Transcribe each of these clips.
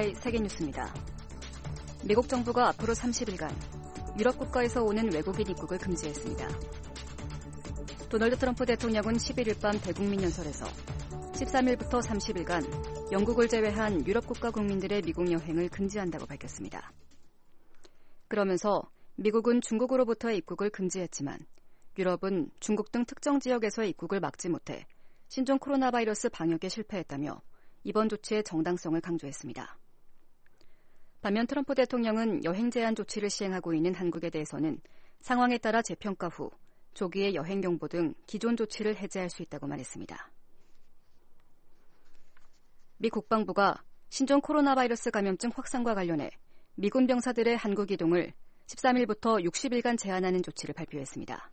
VOA 세계뉴스입니다. 미국 정부가 앞으로 30일간 유럽 국가에서 오는 외국인 입국을 금지했습니다. 도널드 트럼프 대통령은 11일 밤 대국민 연설에서 13일부터 30일간 영국을 제외한 유럽 국가 국민들의 미국 여행을 금지한다고 밝혔습니다. 그러면서 미국은 중국으로부터의 입국을 금지했지만 유럽은 중국 등 특정 지역에서의 입국을 막지 못해 신종 코로나 바이러스 방역에 실패했다며 이번 조치의 정당성을 강조했습니다. 반면 트럼프 대통령은 여행 제한 조치를 시행하고 있는 한국에 대해서는 상황에 따라 재평가 후 조기의 여행 경보 등 기존 조치를 해제할 수 있다고 말했습니다. 미 국방부가 신종 코로나 바이러스 감염증 확산과 관련해 미군 병사들의 한국 이동을 13일부터 60일간 제한하는 조치를 발표했습니다.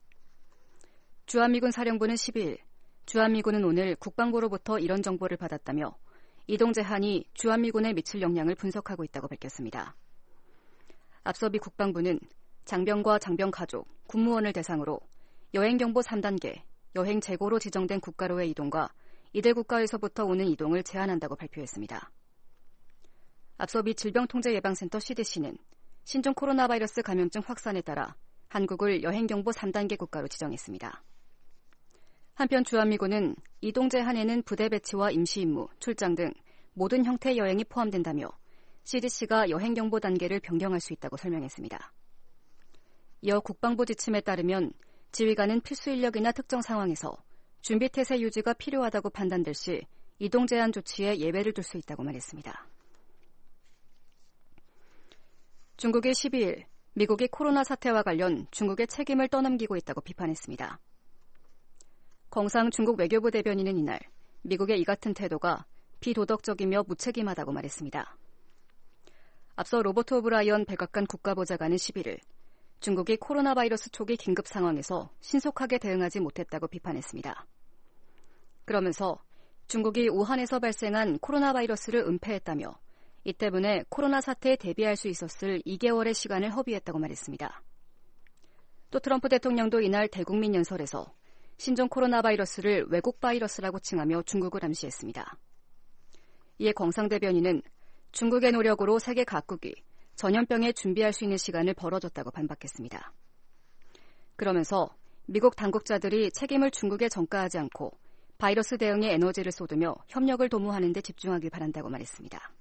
주한미군 사령부는 12일 주한미군은 오늘 국방부로부터 이런 정보를 받았다며 이동 제한이 주한미군에 미칠 영향을 분석하고 있다고 밝혔습니다. 앞서 미 국방부는 장병과 장병 가족, 군무원을 대상으로 여행 경보 3단계, 여행 재고로 지정된 국가로의 이동과 이들 국가에서부터 오는 이동을 제한한다고 발표했습니다. 앞서 미 질병통제예방센터 CDC는 신종 코로나 바이러스 감염증 확산에 따라 한국을 여행 경보 3단계 국가로 지정했습니다. 한편 주한미군은 이동 제한에는 부대 배치와 임시 임무, 출장 등 모든 형태의 여행이 포함된다며 CDC가 여행 경보 단계를 변경할 수 있다고 설명했습니다. 이어 국방부 지침에 따르면 지휘관은 필수 인력이나 특정 상황에서 준비 태세 유지가 필요하다고 판단될 시 이동 제한 조치에 예외를 둘 수 있다고 말했습니다. 중국이 12일 미국이 코로나 사태와 관련 중국의 책임을 떠넘기고 있다고 비판했습니다. 경상 중국 외교부 대변인은 이날 미국의 이 같은 태도가 비도덕적이며 무책임하다고 말했습니다. 앞서 로버트 오브라이언 백악관 국가보좌관은 11일 중국이 코로나 바이러스 초기 긴급 상황에서 신속하게 대응하지 못했다고 비판했습니다. 그러면서 중국이 우한에서 발생한 코로나 바이러스를 은폐했다며 이 때문에 코로나 사태에 대비할 수 있었을 2개월의 시간을 허비했다고 말했습니다. 또 트럼프 대통령도 이날 대국민 연설에서 신종 코로나 바이러스를 외국 바이러스라고 칭하며 중국을 암시했습니다. 이에 경상 대변인은 중국의 노력으로 세계 각국이 전염병에 준비할 수 있는 시간을 벌어줬다고 반박했습니다. 그러면서 미국 당국자들이 책임을 중국에 전가하지 않고 바이러스 대응에 에너지를 쏟으며 협력을 도모하는 데 집중하길 바란다고 말했습니다.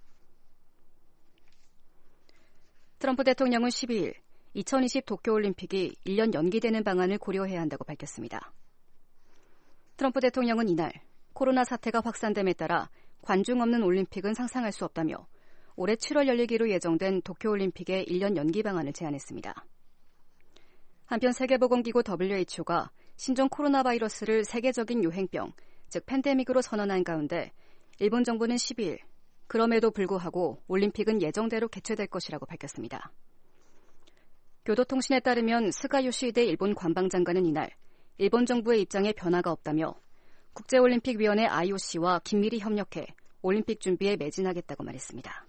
트럼프 대통령은 12일 2020 도쿄올림픽이 1년 연기되는 방안을 고려해야 한다고 밝혔습니다. 트럼프 대통령은 이날 코로나 사태가 확산됨에 따라 관중 없는 올림픽은 상상할 수 없다며 올해 7월 열리기로 예정된 도쿄올림픽의 1년 연기 방안을 제안했습니다. 한편 세계보건기구 WHO가 신종 코로나 바이러스를 세계적인 유행병, 즉 팬데믹으로 선언한 가운데 일본 정부는 12일 그럼에도 불구하고 올림픽은 예정대로 개최될 것이라고 밝혔습니다. 교도통신에 따르면 스가 요시히데 일본 관방장관은 이날 일본 정부의 입장에 변화가 없다며 국제올림픽위원회 IOC와 긴밀히 협력해 올림픽 준비에 매진하겠다고 말했습니다.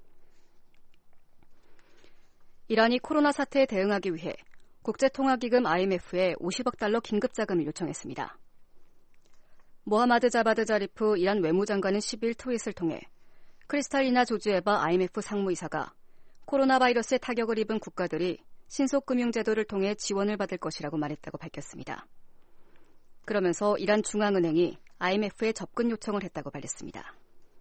이란이 코로나 사태에 대응하기 위해 국제통화기금 IMF에 50억 달러 긴급자금을 요청했습니다. 모하마드 자바드 자리프 이란 외무장관은 10일 트윗을 통해 크리스탈리나 조지에바 IMF 상무이사가 코로나 바이러스에 타격을 입은 국가들이 신속금융제도를 통해 지원을 받을 것이라고 말했다고 밝혔습니다. 그러면서 이란 중앙은행이 IMF에 접근 요청을 했다고 밝혔습니다.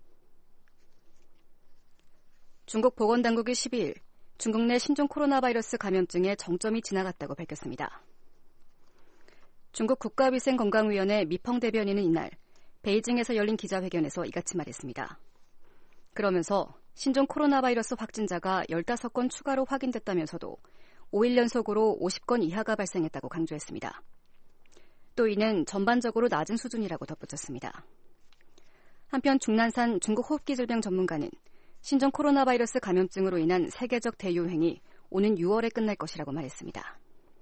중국 보건당국이 12일 중국 내 신종 코로나 바이러스 감염증의 정점이 지나갔다고 밝혔습니다. 중국 국가위생건강위원회 미펑 대변인은 이날 베이징에서 열린 기자회견에서 이같이 말했습니다. 그러면서 신종 코로나 바이러스 확진자가 15건 추가로 확인됐다면서도 5일 연속으로 50건 이하가 발생했다고 강조했습니다. 또 이는 전반적으로 낮은 수준이라고 덧붙였습니다. 한편 중난산 중국 호흡기질병 전문가는 신종 코로나 바이러스 감염증으로 인한 세계적 대유행이 오는 6월에 끝날 것이라고 말했습니다.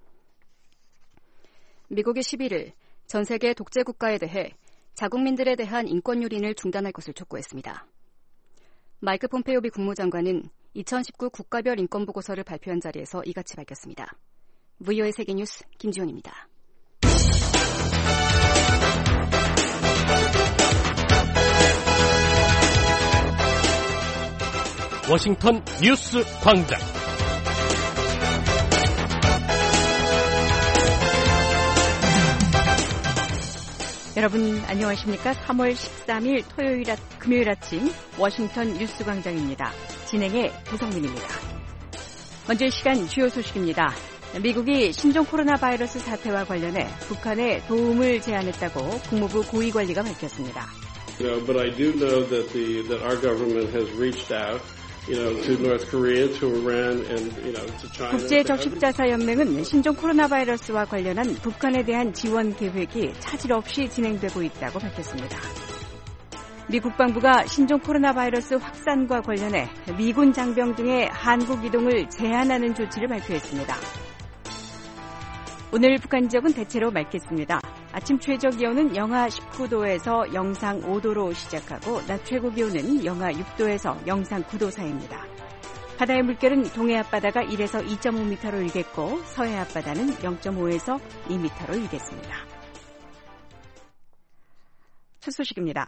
미국이 11일 전 세계 독재 국가에 대해 자국민들에 대한 인권 유린을 중단할 것을 촉구했습니다. 마이크 폼페이오 미 국무장관은 2019 국가별 인권보고서를 발표한 자리에서 이같이 밝혔습니다. VOA 세계뉴스 김지훈입니다. 워싱턴 뉴스 광장. 여러분 안녕하십니까? 3월 13일 금요일 아침 워싱턴 뉴스 광장입니다. 진행의 배성민입니다. 먼저 이 시간 주요 소식입니다. 미국이 신종 코로나 바이러스 사태와 관련해 북한에 도움을 제안했다고 국무부 고위관리가 밝혔습니다. But I do know that our government has reached out, to North Korea, to Iran, and to China. 국제적십자사연맹은 신종 코로나 바이러스와 관련한 북한에 대한 지원 계획이 차질 없이 진행되고 있다고 밝혔습니다. 미 국방부가 신종 코로나 바이러스 확산과 관련해 미군 장병 등의 한국 이동을 제한하는 조치를 발표했습니다. 오늘 북한 지역은 대체로 맑겠습니다. 아침 최저 기온은 영하 19도에서 영상 5도로 시작하고 낮 최고 기온은 영하 6도에서 영상 9도 사이입니다. 바다의 물결은 동해 앞바다가 1에서 2.5m로 일겠고 서해 앞바다는 0.5에서 2m로 일겠습니다. 첫 소식입니다.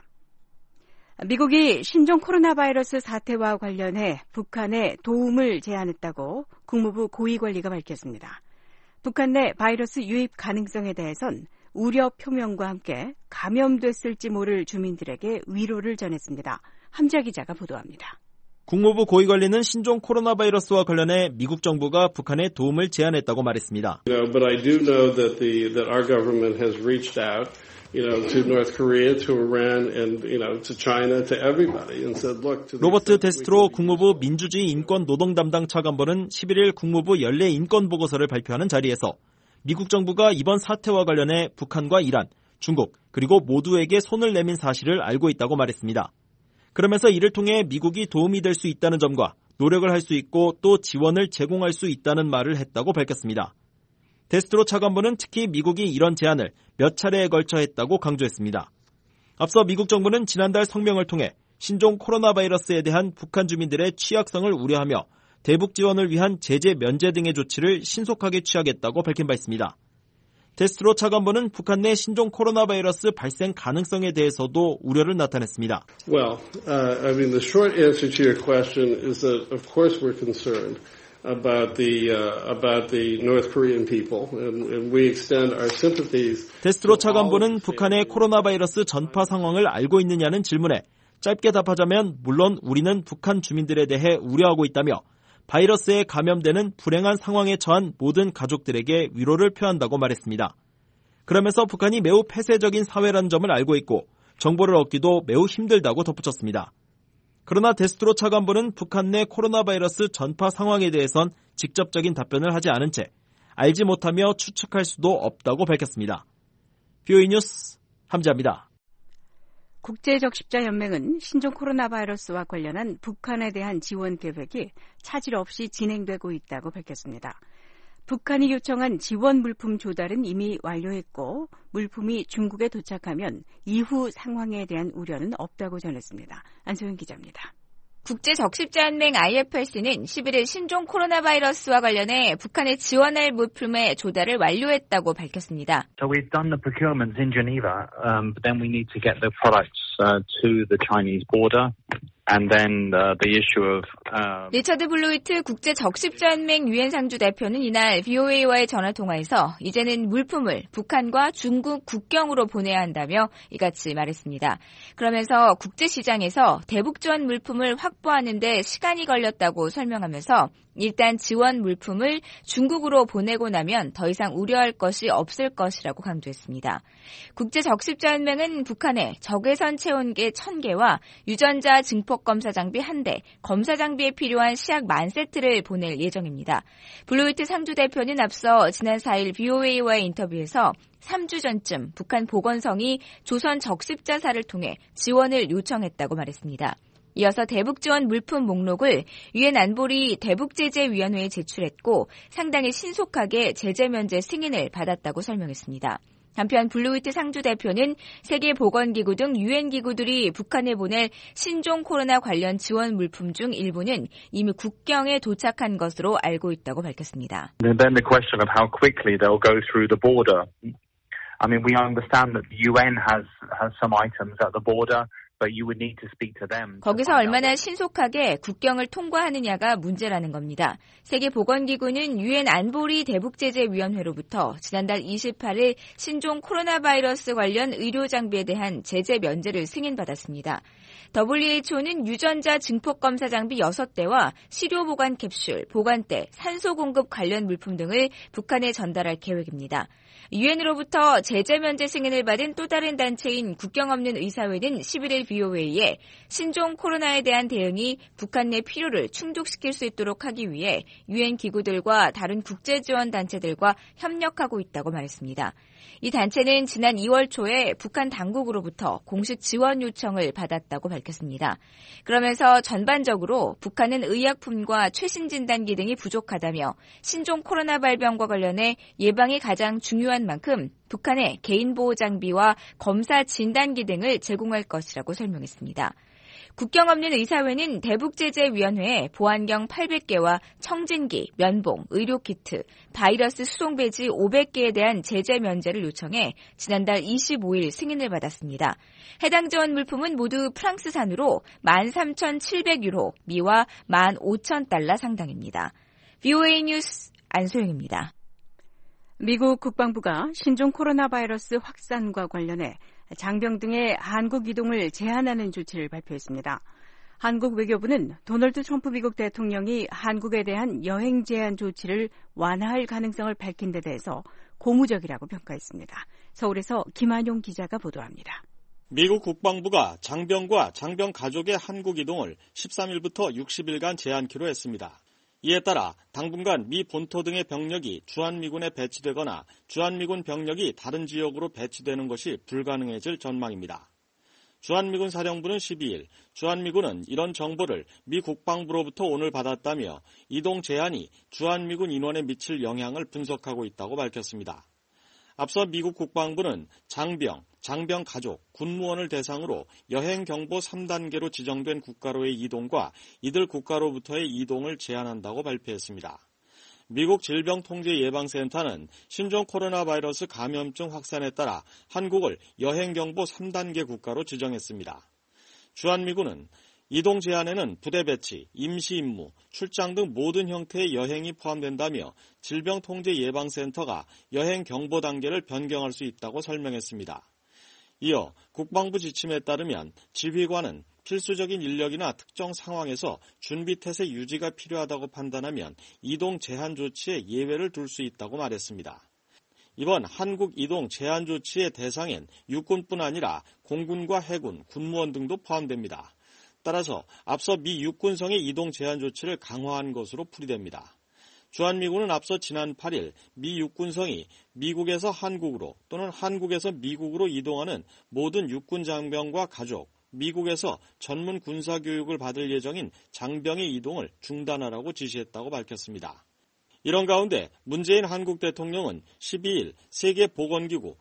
미국이 신종 코로나 바이러스 사태와 관련해 북한에 도움을 제안했다고 국무부 고위관리가 밝혔습니다. 북한 내 바이러스 유입 가능성에 대해선 우려 표명과 함께 감염됐을지 모를 주민들에게 위로를 전했습니다. 함자 기자가 보도합니다. 국무부 고위관리는 신종 코로나 바이러스와 관련해 미국 정부가 북한에 도움을 제안했다고 말했습니다. But I do know that our government has reached out, to North Korea, to Iran, and to China, to everybody, and said, look. 로버트 데스트로 국무부 민주주의 인권 노동 담당 차관보는 11일 국무부 연례 인권 보고서를 발표하는 자리에서 미국 정부가 이번 사태와 관련해 북한과 이란, 중국, 그리고 모두에게 손을 내민 사실을 알고 있다고 말했습니다. 그러면서 이를 통해 미국이 도움이 될 수 있다는 점과 노력을 할 수 있고 또 지원을 제공할 수 있다는 말을 했다고 밝혔습니다. 데스트로 차관보는 특히 미국이 이런 제안을 몇 차례에 걸쳐 했다고 강조했습니다. 앞서 미국 정부는 지난달 성명을 통해 신종 코로나 바이러스에 대한 북한 주민들의 취약성을 우려하며 대북 지원을 위한 제재 면제 등의 조치를 신속하게 취하겠다고 밝힌 바 있습니다. 데스트로 차관보는 북한 내 신종 코로나 바이러스 발생 가능성에 대해서도 우려를 나타냈습니다. Well, the short answer to your question is that, of course, we're concerned about the North Korean people, and we extend our sympathies. 데스트로 차관보는 북한의 코로나 바이러스 전파 상황을 알고 있느냐는 질문에 짧게 답하자면 물론 우리는 북한 주민들에 대해 우려하고 있다며 바이러스에 감염되는 불행한 상황에 처한 모든 가족들에게 위로를 표한다고 말했습니다. 그러면서 북한이 매우 폐쇄적인 사회라는 점을 알고 있고 정보를 얻기도 매우 힘들다고 덧붙였습니다. 그러나 데스트로 차관보는 북한 내 코로나 바이러스 전파 상황에 대해선 직접적인 답변을 하지 않은 채 알지 못하며 추측할 수도 없다고 밝혔습니다. BOE 뉴스 함지아입니다. 국제적십자연맹은 신종 코로나 바이러스와 관련한 북한에 대한 지원 계획이 차질 없이 진행되고 있다고 밝혔습니다. 북한이 요청한 지원 물품 조달은 이미 완료했고 물품이 중국에 도착하면 이후 상황에 대한 우려는 없다고 전했습니다. 안소영 기자입니다. 국제적십자연맹 IFS는 11일 신종 코로나 바이러스와 관련해 북한에 지원할 물품의 조달을 완료했다고 밝혔습니다. So we've done the procurements in Geneva, but then we need to get the products to the Chinese border. And then the issue of 리처드 블루이트 국제적십자연맹 유엔 상주 대표는 이날 VOA와의 전화통화에서 이제는 물품을 북한과 중국 국경으로 보내야 한다며 이같이 말했습니다. 그러면서 국제시장에서 대북 지원 물품을 확보하는 데 시간이 걸렸다고 설명하면서 일단 지원 물품을 중국으로 보내고 나면 더 이상 우려할 것이 없을 것이라고 강조했습니다. 국제적십자연맹은 북한에 적외선 체온계 1000개와 유전자 증폭검사 장비 1대, 검사 장비에 필요한 시약 10,000세트를 보낼 예정입니다. 블루이트 상주 대표는 앞서 지난 4일 VOA와의 인터뷰에서 3주 전쯤 북한 보건성이 조선 적십자사를 통해 지원을 요청했다고 말했습니다. 이어서 대북지원 물품 목록을 유엔 안보리 대북제재위원회에 제출했고 상당히 신속하게 제재 면제 승인을 받았다고 설명했습니다. 한편 블루이트 상주 대표는 세계보건기구 등 유엔 기구들이 북한에 보낼 신종 코로나 관련 지원 물품 중 일부는 이미 국경에 도착한 것으로 알고 있다고 밝혔습니다. And then the question of how quickly they'll go through the border. I mean, we understand that the UN has some items at the border. 거기서 얼마나 신속하게 국경을 통과하느냐가 문제라는 겁니다. 세계보건기구는 유엔 안보리 대북제재위원회로부터 지난달 28일 신종 코로나 바이러스 관련 의료 장비에 대한 제재 면제를 승인받았습니다. WHO는 유전자 증폭 검사 장비 6대와 시료 보관 캡슐, 보관대, 산소 공급 관련 물품 등을 북한에 전달할 계획입니다. 유엔으로부터 제재 면제 승인을 받은 또 다른 단체인 국경 없는 의사회는 11일 BOA에 신종 코로나에 대한 대응이 북한 내 필요를 충족시킬 수 있도록 하기 위해 유엔 기구들과 다른 국제 지원 단체들과 협력하고 있다고 말했습니다. 이 단체는 지난 2월 초에 북한 당국으로부터 공식 지원 요청을 받았다고 밝혔습니다. 그러면서 전반적으로 북한은 의약품과 최신 진단기 등이 부족하다며 신종 코로나 발병과 관련해 예방이 가장 중요한 만큼 북한에 개인보호 장비와 검사 진단기 등을 제공할 것이라고 설명했습니다. 국경 없는 의사회는 대북제재위원회에 보안경 800개와 청진기, 면봉, 의료키트, 바이러스 수송배지 500개에 대한 제재 면제를 요청해 지난달 25일 승인을 받았습니다. 해당 지원 물품은 모두 프랑스산으로 13,700유로, 미화 15,000달러 상당입니다. VOA 뉴스 안소영입니다. 미국 국방부가 신종 코로나 바이러스 확산과 관련해 장병 등의 한국 이동을 제한하는 조치를 발표했습니다. 한국 외교부는 도널드 트럼프 미국 대통령이 한국에 대한 여행 제한 조치를 완화할 가능성을 밝힌 데 대해서 고무적이라고 평가했습니다. 서울에서 김한용 기자가 보도합니다. 미국 국방부가 장병과 장병 가족의 한국 이동을 13일부터 60일간 제한키로 했습니다. 이에 따라 당분간 미 본토 등의 병력이 주한미군에 배치되거나 주한미군 병력이 다른 지역으로 배치되는 것이 불가능해질 전망입니다. 주한미군 사령부는 12일 주한미군은 이런 정보를 미 국방부로부터 오늘 받았다며 이동 제한이 주한미군 인원에 미칠 영향을 분석하고 있다고 밝혔습니다. 앞서 미국 국방부는 장병, 장병 가족, 군무원을 대상으로 여행 경보 3단계로 지정된 국가로의 이동과 이들 국가로부터의 이동을 제한한다고 발표했습니다. 미국 질병통제예방센터는 신종 코로나 바이러스 감염증 확산에 따라 한국을 여행 경보 3단계 국가로 지정했습니다. 주한미군은 이동 제한에는 부대 배치, 임시 임무, 출장 등 모든 형태의 여행이 포함된다며 질병통제예방센터가 여행 경보 단계를 변경할 수 있다고 설명했습니다. 이어 국방부 지침에 따르면 지휘관은 필수적인 인력이나 특정 상황에서 준비태세 유지가 필요하다고 판단하면 이동 제한 조치에 예외를 둘 수 있다고 말했습니다. 이번 한국 이동 제한 조치의 대상엔 육군뿐 아니라 공군과 해군, 군무원 등도 포함됩니다. 따라서 앞서 미 육군성의 이동 제한 조치를 강화한 것으로 풀이됩니다. 주한미군은 앞서 지난 8일 미 육군성이 미국에서 한국으로 또는 한국에서 미국으로 이동하는 모든 육군 장병과 가족, 미국에서 전문 군사교육을 받을 예정인 장병의 이동을 중단하라고 지시했다고 밝혔습니다. 이런 가운데 문재인 한국 대통령은 12일 세계보건기구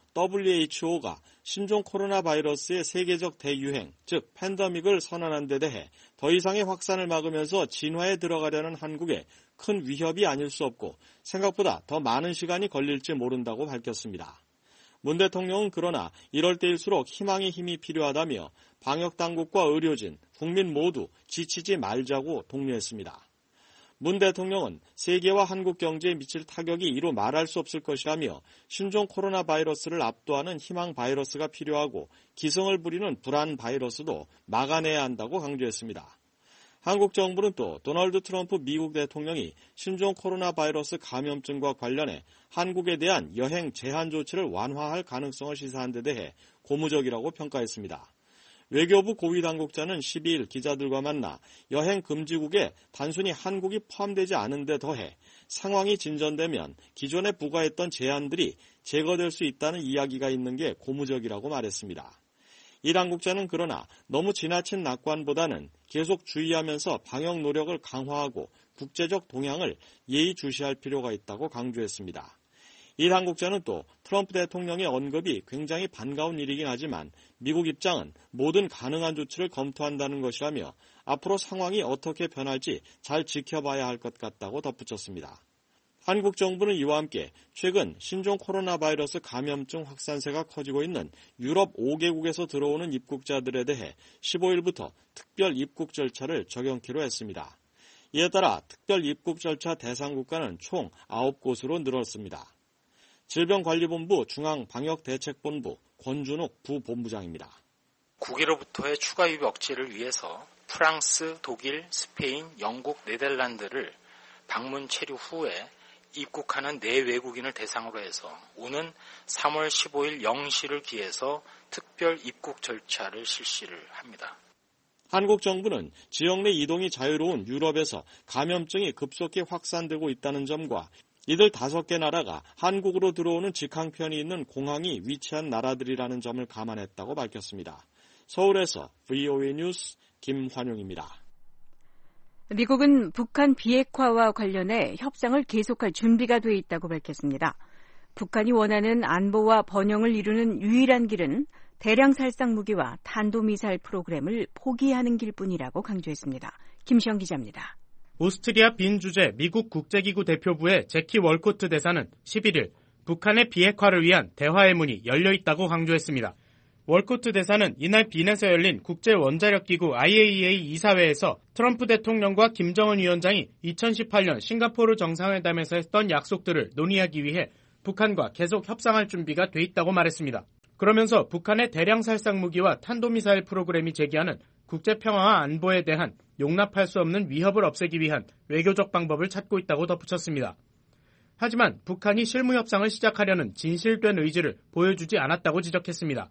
WHO가 신종 코로나 바이러스의 세계적 대유행, 즉 팬데믹을 선언한 데 대해 더 이상의 확산을 막으면서 진화에 들어가려는 한국에 큰 위협이 아닐 수 없고 생각보다 더 많은 시간이 걸릴지 모른다고 밝혔습니다. 문 대통령은 그러나 이럴 때일수록 희망의 힘이 필요하다며 방역당국과 의료진, 국민 모두 지치지 말자고 독려했습니다. 문 대통령은 세계와 한국 경제에 미칠 타격이 이루 말할 수 없을 것이라며 신종 코로나 바이러스를 압도하는 희망 바이러스가 필요하고 기승을 부리는 불안 바이러스도 막아내야 한다고 강조했습니다. 한국 정부는 또 도널드 트럼프 미국 대통령이 신종 코로나 바이러스 감염증과 관련해 한국에 대한 여행 제한 조치를 완화할 가능성을 시사한 데 대해 고무적이라고 평가했습니다. 외교부 고위당국자는 12일 기자들과 만나 여행 금지국에 단순히 한국이 포함되지 않은 데 더해 상황이 진전되면 기존에 부과했던 제한들이 제거될 수 있다는 이야기가 있는 게 고무적이라고 말했습니다. 이 당국자는 그러나 너무 지나친 낙관보다는 계속 주의하면서 방역 노력을 강화하고 국제적 동향을 예의주시할 필요가 있다고 강조했습니다. 이 당국자는 또 트럼프 대통령의 언급이 굉장히 반가운 일이긴 하지만 미국 입장은 모든 가능한 조치를 검토한다는 것이라며 앞으로 상황이 어떻게 변할지 잘 지켜봐야 할 것 같다고 덧붙였습니다. 한국 정부는 이와 함께 최근 신종 코로나 바이러스 감염증 확산세가 커지고 있는 유럽 5개국에서 들어오는 입국자들에 대해 15일부터 특별 입국 절차를 적용키로 했습니다. 이에 따라 특별 입국 절차 대상 국가는 총 9곳으로 늘었습니다. 질병관리본부 중앙방역대책본부 권준욱 부본부장입니다. 국외로부터의 추가 유입 억제를 위해서 프랑스, 독일, 스페인, 영국, 네덜란드를 방문 체류 후에 입국하는 내외국인을 대상으로 해서 오는 3월 15일 0시를 기해서 특별 입국 절차를 실시를 합니다. 한국 정부는 지역 내 이동이 자유로운 유럽에서 감염증이 급속히 확산되고 있다는 점과 이들 5개 나라가 한국으로 들어오는 직항편이 있는 공항이 위치한 나라들이라는 점을 감안했다고 밝혔습니다. 서울에서 VOA 뉴스 김환용입니다. 미국은 북한 비핵화와 관련해 협상을 계속할 준비가 돼 있다고 밝혔습니다. 북한이 원하는 안보와 번영을 이루는 유일한 길은 대량 살상 무기와 탄도미사일 프로그램을 포기하는 길뿐이라고 강조했습니다. 김시영 기자입니다. 오스트리아 빈 주재 미국 국제기구 대표부의 제키 월코트 대사는 11일 북한의 비핵화를 위한 대화의 문이 열려 있다고 강조했습니다. 월코트 대사는 이날 빈에서 열린 국제원자력기구 IAEA 이사회에서 트럼프 대통령과 김정은 위원장이 2018년 싱가포르 정상회담에서 했던 약속들을 논의하기 위해 북한과 계속 협상할 준비가 돼 있다고 말했습니다. 그러면서 북한의 대량 살상 무기와 탄도미사일 프로그램이 제기하는 국제평화와 안보에 대한 용납할 수 없는 위협을 없애기 위한 외교적 방법을 찾고 있다고 덧붙였습니다. 하지만 북한이 실무 협상을 시작하려는 진실된 의지를 보여주지 않았다고 지적했습니다.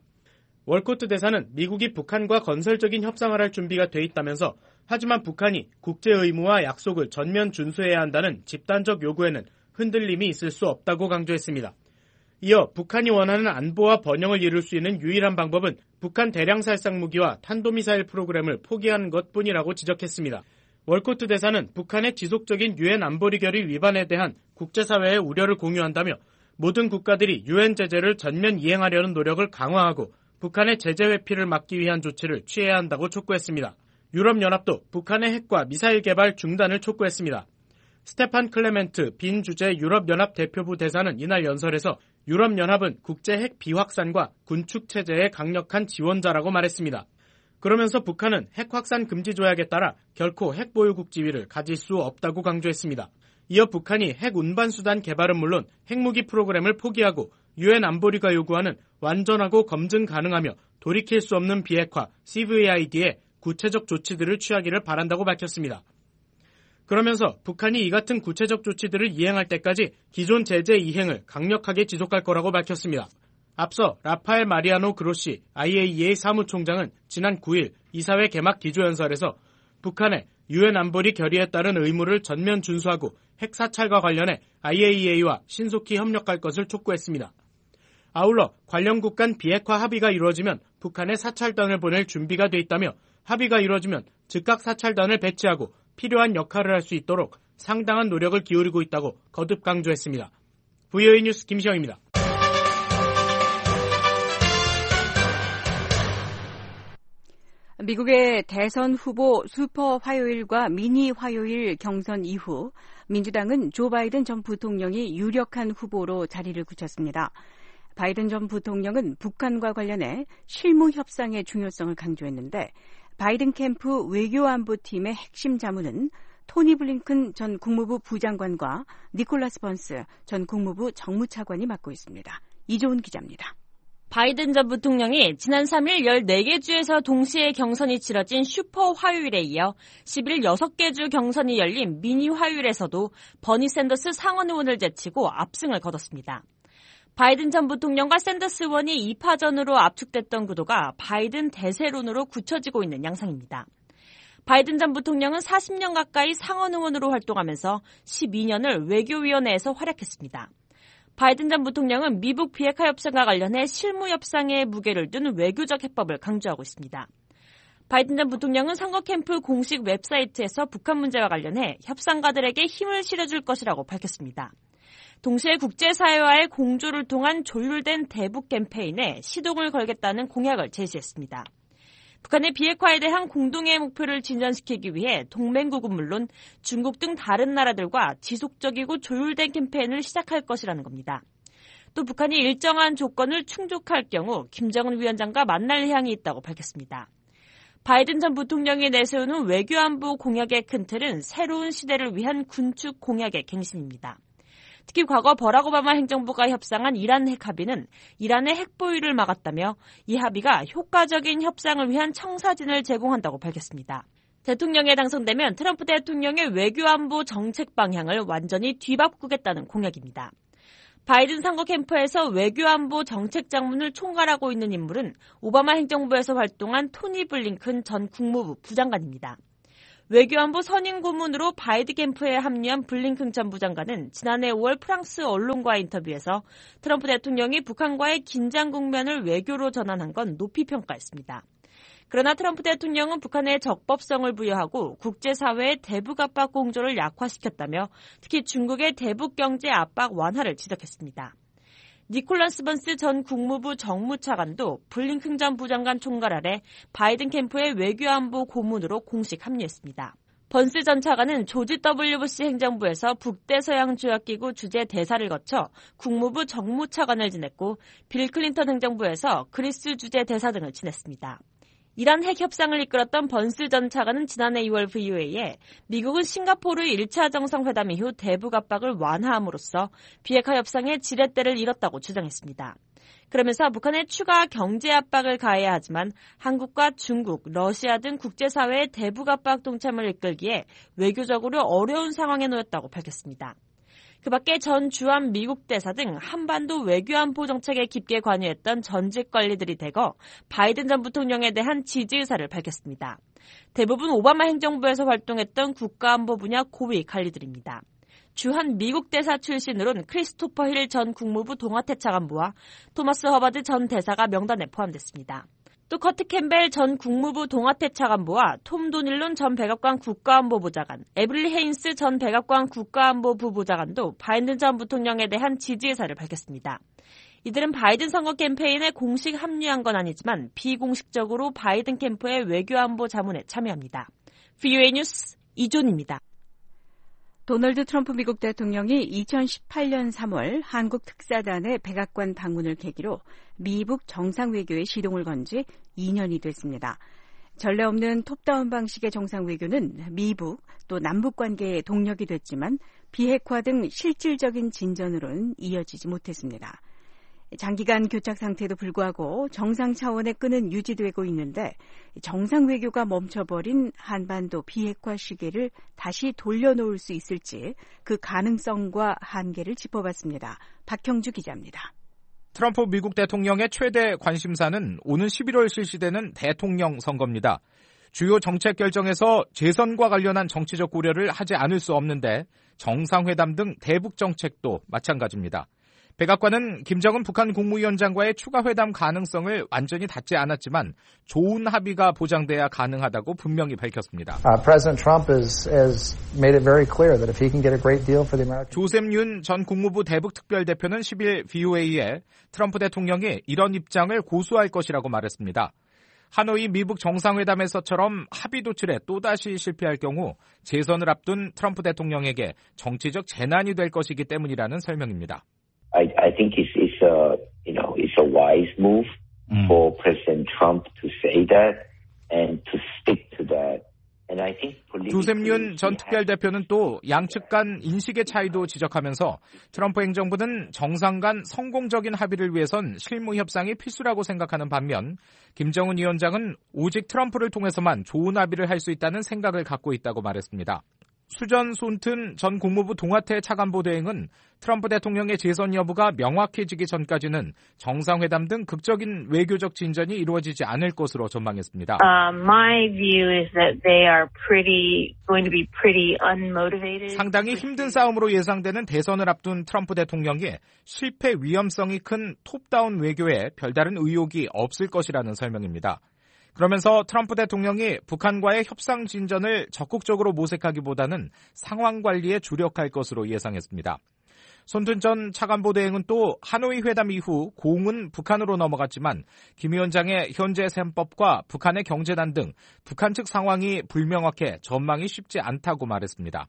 월코트 대사는 미국이 북한과 건설적인 협상을 할 준비가 돼 있다면서 하지만 북한이 국제 의무와 약속을 전면 준수해야 한다는 집단적 요구에는 흔들림이 있을 수 없다고 강조했습니다. 이어 북한이 원하는 안보와 번영을 이룰 수 있는 유일한 방법은 북한 대량 살상 무기와 탄도미사일 프로그램을 포기하는 것뿐이라고 지적했습니다. 월코트 대사는 북한의 지속적인 유엔 안보리 결의 위반에 대한 국제사회의 우려를 공유한다며 모든 국가들이 유엔 제재를 전면 이행하려는 노력을 강화하고 북한의 제재 회피를 막기 위한 조치를 취해야 한다고 촉구했습니다. 유럽연합도 북한의 핵과 미사일 개발 중단을 촉구했습니다. 스테판 클레멘트 빈 주재 유럽연합 대표부 대사는 이날 연설에서 유럽연합은 국제 핵 비확산과 군축 체제의 강력한 지원자라고 말했습니다. 그러면서 북한은 핵 확산 금지 조약에 따라 결코 핵 보유국 지위를 가질 수 없다고 강조했습니다. 이어 북한이 핵 운반 수단 개발은 물론 핵무기 프로그램을 포기하고 유엔 안보리가 요구하는 완전하고 검증 가능하며 돌이킬 수 없는 비핵화 CVID에 구체적 조치들을 취하기를 바란다고 밝혔습니다. 그러면서 북한이 이 같은 구체적 조치들을 이행할 때까지 기존 제재 이행을 강력하게 지속할 거라고 밝혔습니다. 앞서 라파엘 마리아노 그로시 IAEA 사무총장은 지난 9일 이사회 개막 기조연설에서 북한의 유엔 안보리 결의에 따른 의무를 전면 준수하고 핵 사찰과 관련해 IAEA와 신속히 협력할 것을 촉구했습니다. 아울러 관련국 간 비핵화 합의가 이루어지면 북한에 사찰단을 보낼 준비가 돼 있다며 합의가 이루어지면 즉각 사찰단을 배치하고 필요한 역할을 할 수 있도록 상당한 노력을 기울이고 있다고 거듭 강조했습니다. VOA 뉴스 김시영입니다. 미국의 대선 후보 슈퍼 화요일과 미니 화요일 경선 이후 민주당은 조 바이든 전 부통령이 유력한 후보로 자리를 굳혔습니다. 바이든 전 부통령은 북한과 관련해 실무 협상의 중요성을 강조했는데 바이든 캠프 외교안보팀의 핵심 자문은 토니 블링컨 전 국무부 부장관과 니콜라스 번스 전 국무부 정무차관이 맡고 있습니다. 이조은 기자입니다. 바이든 전 부통령이 지난 3일 14개 주에서 동시에 경선이 치러진 슈퍼 화요일에 이어 11일 6개 주 경선이 열린 미니 화요일에서도 버니 샌더스 상원 의원을 제치고 압승을 거뒀습니다. 바이든 전 부통령과 샌더스 의원이 2파전으로 압축됐던 구도가 바이든 대세론으로 굳혀지고 있는 양상입니다. 바이든 전 부통령은 40년 가까이 상원 의원으로 활동하면서 12년을 외교위원회에서 활약했습니다. 바이든 전 부통령은 미북 비핵화 협상과 관련해 실무 협상에 무게를 둔 외교적 해법을 강조하고 있습니다. 바이든 전 부통령은 선거 캠프 공식 웹사이트에서 북한 문제와 관련해 협상가들에게 힘을 실어줄 것이라고 밝혔습니다. 동시에 국제사회와의 공조를 통한 조율된 대북 캠페인에 시동을 걸겠다는 공약을 제시했습니다. 북한의 비핵화에 대한 공동의 목표를 진전시키기 위해 동맹국은 물론 중국 등 다른 나라들과 지속적이고 조율된 캠페인을 시작할 것이라는 겁니다. 또 북한이 일정한 조건을 충족할 경우 김정은 위원장과 만날 의향이 있다고 밝혔습니다. 바이든 전 부통령이 내세우는 외교안보 공약의 큰 틀은 새로운 시대를 위한 군축 공약의 갱신입니다. 특히 과거 버락 오바마 행정부가 협상한 이란 핵 합의는 이란의 핵 보유를 막았다며 이 합의가 효과적인 협상을 위한 청사진을 제공한다고 밝혔습니다. 대통령에 당선되면 트럼프 대통령의 외교안보 정책 방향을 완전히 뒤바꾸겠다는 공약입니다. 바이든 선거 캠프에서 외교안보 정책장문을 총괄하고 있는 인물은 오바마 행정부에서 활동한 토니 블링컨 전 국무부 부장관입니다. 외교안보 선임 고문으로 바이든 캠프에 합류한 블링컨 전 부장관은 지난해 5월 프랑스 언론과의 인터뷰에서 트럼프 대통령이 북한과의 긴장 국면을 외교로 전환한 건 높이 평가했습니다. 그러나 트럼프 대통령은 북한에 적법성을 부여하고 국제사회의 대북 압박 공조를 약화시켰다며 특히 중국의 대북 경제 압박 완화를 지적했습니다. 니콜라스 번스 전 국무부 정무차관도 블링컨 전 부장관 총괄 아래 바이든 캠프의 외교안보 고문으로 공식 합류했습니다. 번스 전 차관은 조지 W. 부시 행정부에서 북대서양조약기구 주재 대사를 거쳐 국무부 정무차관을 지냈고 빌 클린턴 행정부에서 그리스 주재 대사 등을 지냈습니다. 이란 핵 협상을 이끌었던 번스 전 차관은 지난해 2월 VOA에 미국은 싱가포르 1차 정상회담 이후 대북 압박을 완화함으로써 비핵화 협상의 지렛대를 잃었다고 주장했습니다. 그러면서 북한에 추가 경제 압박을 가해야 하지만 한국과 중국, 러시아 등 국제사회의 대북 압박 동참을 이끌기에 외교적으로 어려운 상황에 놓였다고 밝혔습니다. 그 밖에 전 주한 미국 대사 등 한반도 외교안보 정책에 깊게 관여했던 전직 관리들이 대거 바이든 전 부통령에 대한 지지 의사를 밝혔습니다. 대부분 오바마 행정부에서 활동했던 국가안보 분야 고위 관리들입니다. 주한 미국 대사 출신으론 크리스토퍼 힐 전 국무부 동아태 차관보와 토마스 허버드 전 대사가 명단에 포함됐습니다. 또 커트 캠벨 전 국무부 동아태 차관보와 톰 도닐론 전 백악관 국가안보보좌관, 에블리 헤인스 전 백악관 국가안보부보좌관도 바이든 전 부통령에 대한 지지 의사를 밝혔습니다. 이들은 바이든 선거 캠페인에 공식 합류한 건 아니지만 비공식적으로 바이든 캠프의 외교안보 자문에 참여합니다. VOA 뉴스 이존입니다. 도널드 트럼프 미국 대통령이 2018년 3월 한국 특사단의 백악관 방문을 계기로 미북 정상외교에 시동을 건 지 2년이 됐습니다. 전례 없는 톱다운 방식의 정상외교는 미북 또 남북 관계의 동력이 됐지만 비핵화 등 실질적인 진전으로는 이어지지 못했습니다. 장기간 교착 상태에도 불구하고 정상 차원의 끈은 유지되고 있는데 정상 외교가 멈춰버린 한반도 비핵화 시계를 다시 돌려놓을 수 있을지 그 가능성과 한계를 짚어봤습니다. 박형주 기자입니다. 트럼프 미국 대통령의 최대 관심사는 오는 11월 실시되는 대통령 선거입니다. 주요 정책 결정에서 재선과 관련한 정치적 고려를 하지 않을 수 없는데 정상회담 등 대북 정책도 마찬가지입니다. 백악관은 김정은 북한 국무위원장과의 추가 회담 가능성을 완전히 닫지 않았지만 좋은 합의가 보장돼야 가능하다고 분명히 밝혔습니다. 조셉 윤 전 국무부 대북특별대표는 10일 VOA에 트럼프 대통령이 이런 입장을 고수할 것이라고 말했습니다. 하노이 미북 정상회담에서처럼 합의 도출에 또다시 실패할 경우 재선을 앞둔 트럼프 대통령에게 정치적 재난이 될 것이기 때문이라는 설명입니다. I think it's a wise move for President Trump to say that and to stick to that. And I think 조셉 윤 전 특별대표는 또 양측 간 인식의 차이도 지적하면서 트럼프 행정부는 정상 간 성공적인 합의를 위해선 실무 협상이 필수라고 생각하는 반면 김정은 위원장은 오직 트럼프를 통해서만 좋은 합의를 할 수 있다는 생각을 갖고 있다고 말했습니다. 수전 손튼 전 국무부 동아태 차관보 대행은 트럼프 대통령의 재선 여부가 명확해지기 전까지는 정상회담 등 극적인 외교적 진전이 이루어지지 않을 것으로 전망했습니다. My view is that they are going to be pretty unmotivated. 상당히 힘든 싸움으로 예상되는 대선을 앞둔 트럼프 대통령이 실패 위험성이 큰 톱다운 외교에 별다른 의욕이 없을 것이라는 설명입니다. 그러면서 트럼프 대통령이 북한과의 협상 진전을 적극적으로 모색하기보다는 상황 관리에 주력할 것으로 예상했습니다. 손든 전 차관보 대행은 또 하노이 회담 이후 공은 북한으로 넘어갔지만 김 위원장의 현재 셈법과 북한의 경제난 등 북한 측 상황이 불명확해 전망이 쉽지 않다고 말했습니다.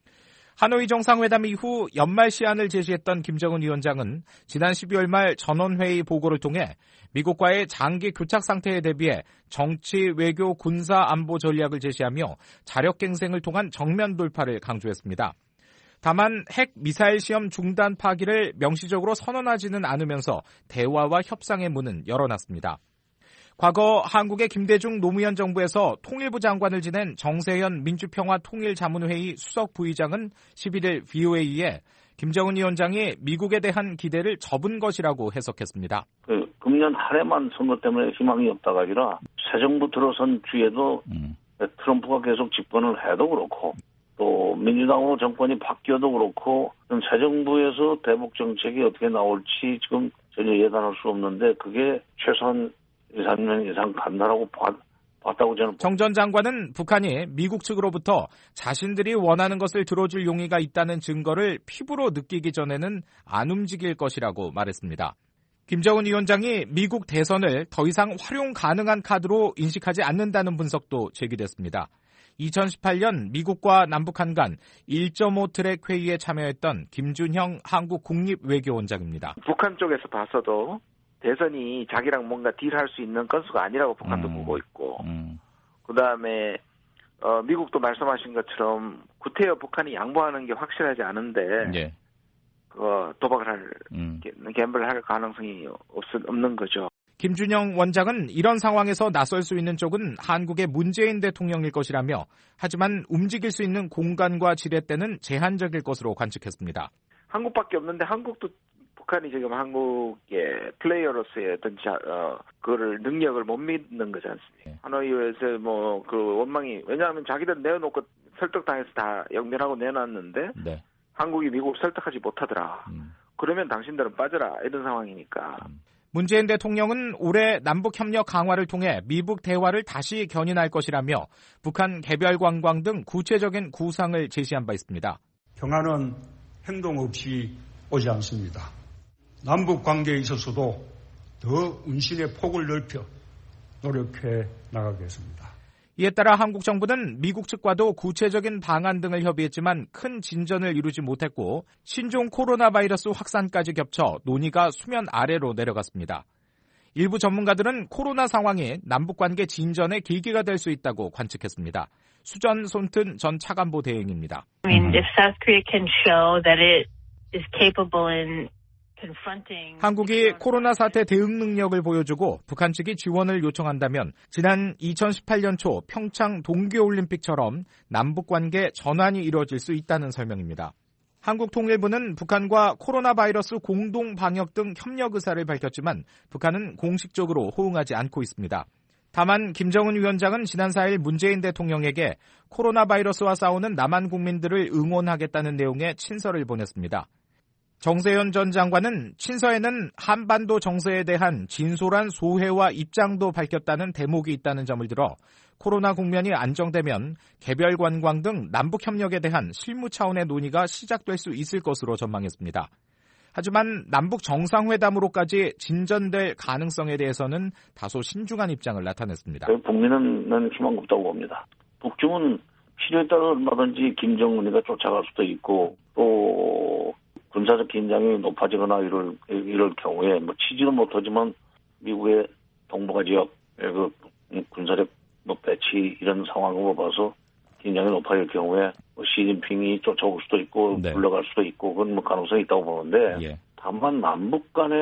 하노이 정상회담 이후 연말 시한을 제시했던 김정은 위원장은 지난 12월 말 전원회의 보고를 통해 미국과의 장기 교착 상태에 대비해 정치, 외교, 군사, 안보 전략을 제시하며 자력갱생을 통한 정면 돌파를 강조했습니다. 다만 핵 미사일 시험 중단 파기를 명시적으로 선언하지는 않으면서 대화와 협상의 문은 열어놨습니다. 과거 한국의 김대중 노무현 정부에서 통일부 장관을 지낸 정세현 민주평화통일자문회의 수석 부의장은 11일 VOA에 김정은 위원장이 미국에 대한 기대를 접은 것이라고 해석했습니다. 금년 한 해만 선거 때문에 희망이 없다가 아니라 새 정부 들어선 뒤에도 트럼프가 계속 집권을 해도 그렇고 또 민주당으로 정권이 바뀌어도 그렇고 새 정부에서 대북 정책이 어떻게 나올지 지금 전혀 예단할 수 없는데 그게 최소한 2, 3년 이상 간다라고 봤다고 저는. 정 전 장관은 북한이 미국 측으로부터 자신들이 원하는 것을 들어줄 용의가 있다는 증거를 피부로 느끼기 전에는 안 움직일 것이라고 말했습니다. 김정은 위원장이 미국 대선을 더 이상 활용 가능한 카드로 인식하지 않는다는 분석도 제기됐습니다. 2018년 미국과 남북한 간 1.5 트랙 회의에 참여했던 김준형 한국국립외교원장입니다. 북한 쪽에서 봤어도 대선이 자기랑 뭔가 딜할 수 있는 건수가 아니라고 북한도 보고 있고 그다음에 미국도 말씀하신 것처럼 구태여 북한이 양보하는 게 확실하지 않은데 예. 도박을 할 갬블을 할 가능성이 없는 거죠. 김준영 원장은 이런 상황에서 나설 수 있는 쪽은 한국의 문재인 대통령일 것이라며 하지만 움직일 수 있는 공간과 지렛대는 제한적일 것으로 관측했습니다. 한국밖에 없는데 한국도 북한이 지금 한국의 플레이어로서의 어떤 그거를 능력을 못 믿는 거지 않습니까? 하노이에서 그 원망이 왜냐하면 자기들 내어놓고 설득당해서 다 영변하고 내놨는데 네. 한국이 미국 설득하지 못하더라. 그러면 당신들은 빠져라 이런 상황이니까. 문재인 대통령은 올해 남북협력 강화를 통해 미북 대화를 다시 견인할 것이라며 북한 개별 관광 등 구체적인 구상을 제시한 바 있습니다. 평화는 행동 없이 오지 않습니다. 남북 관계에 있어서도 더 운신의 폭을 넓혀 노력해 나가겠습니다. 이에 따라 한국 정부는 미국 측과도 구체적인 방안 등을 협의했지만 큰 진전을 이루지 못했고 신종 코로나 바이러스 확산까지 겹쳐 논의가 수면 아래로 내려갔습니다. 일부 전문가들은 코로나 상황이 남북관계 진전의 계기가 될 수 있다고 관측했습니다. 수전 손튼 전 차관보 대행입니다. If South Korea can show that it is capable in 한국이 코로나 사태 대응 능력을 보여주고 북한 측이 지원을 요청한다면 지난 2018년 초 평창 동계올림픽처럼 남북관계 전환이 이루어질 수 있다는 설명입니다. 한국통일부는 북한과 코로나 바이러스 공동 방역 등 협력 의사를 밝혔지만 북한은 공식적으로 호응하지 않고 있습니다. 다만 김정은 위원장은 지난 4일 문재인 대통령에게 코로나 바이러스와 싸우는 남한 국민들을 응원하겠다는 내용의 친서를 보냈습니다. 정세현 전 장관은 친서에는 한반도 정세에 대한 진솔한 소회와 입장도 밝혔다는 대목이 있다는 점을 들어 코로나 국면이 안정되면 개별 관광 등 남북 협력에 대한 실무 차원의 논의가 시작될 수 있을 것으로 전망했습니다. 하지만 남북 정상회담으로까지 진전될 가능성에 대해서는 다소 신중한 입장을 나타냈습니다. 북미는 희망 없다고 봅니다. 북중은 필요에 따라 얼마든지 김정은이가 쫓아갈 수도 있고 또 군사적 긴장이 높아지거나 이럴 경우에 치지는 못하지만 미국의 동북아 지역의 그 군사력 배치 이런 상황으로 봐서 긴장이 높아질 경우에 시진핑이 쫓아올 수도 있고 네. 물러갈 수도 있고 그건 가능성이 있다고 보는데 예. 다만 남북 간의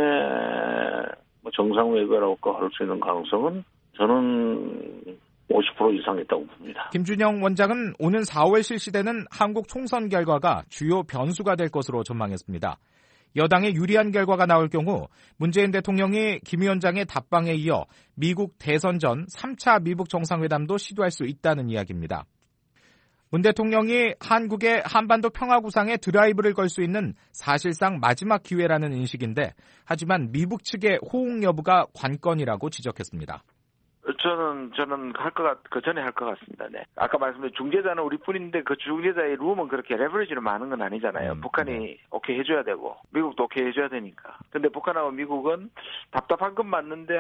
정상 외교라고 할 수 있는 가능성은 저는 50% 이상 있다고 봅니다. 김준영 원장은 오는 4월 실시되는 한국 총선 결과가 주요 변수가 될 것으로 전망했습니다. 여당에 유리한 결과가 나올 경우 문재인 대통령이 김 위원장의 답방에 이어 미국 대선 전 3차 미북 정상회담도 시도할 수 있다는 이야기입니다. 문 대통령이 한국의 한반도 평화 구상에 드라이브를 걸 수 있는 사실상 마지막 기회라는 인식인데 하지만 미북 측의 호응 여부가 관건이라고 지적했습니다. 저는 그 전에 할 것 같습니다. 네. 아까 말씀드린 중재자는 우리뿐인데 그 중재자의 룸은 그렇게 레버리지를 많은 건 아니잖아요. 북한이 오케이 해줘야 되고 미국도 오케이 해줘야 되니까. 근데 북한하고 미국은 답답한 건 맞는데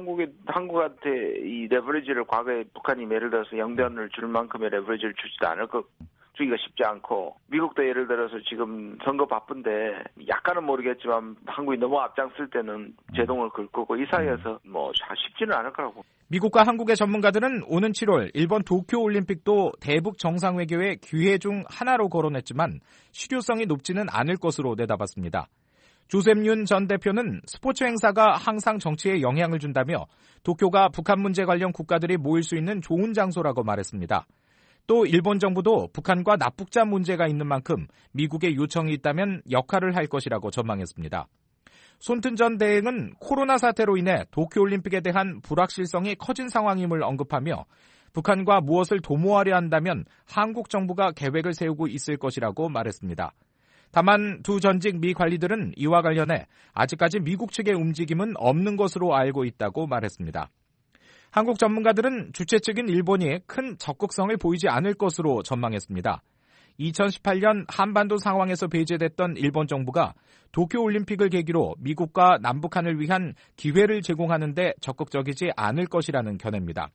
한국한테 이 레버리지를 과거에 북한이 예를 들어서 영변을 줄 만큼의 레버리지를 주지도 않을 것. 주기가 쉽지 않고 미국도 예를 들어서 지금 선거 바쁜데 약간은 모르겠지만 한국이 너무 앞장쓸 때는 제동을 걸 거고 이 사이에서 뭐 쉽지는 않을 거라고. 미국과 한국의 전문가들은 오는 7월 일본 도쿄올림픽도 대북 정상외교의 기회 중 하나로 거론했지만 실효성이 높지는 않을 것으로 내다봤습니다. 조셉 윤 전 대표는 스포츠 행사가 항상 정치에 영향을 준다며 도쿄가 북한 문제 관련 국가들이 모일 수 있는 좋은 장소라고 말했습니다. 또 일본 정부도 북한과 납북자 문제가 있는 만큼 미국의 요청이 있다면 역할을 할 것이라고 전망했습니다. 손튼 전 대행은 코로나 사태로 인해 도쿄올림픽에 대한 불확실성이 커진 상황임을 언급하며 북한과 무엇을 도모하려 한다면 한국 정부가 계획을 세우고 있을 것이라고 말했습니다. 다만 두 전직 미 관리들은 이와 관련해 아직까지 미국 측의 움직임은 없는 것으로 알고 있다고 말했습니다. 한국 전문가들은 주최 측인 일본이 큰 적극성을 보이지 않을 것으로 전망했습니다. 2018년 한반도 상황에서 배제됐던 일본 정부가 도쿄올림픽을 계기로 미국과 남북한을 위한 기회를 제공하는 데 적극적이지 않을 것이라는 견해입니다.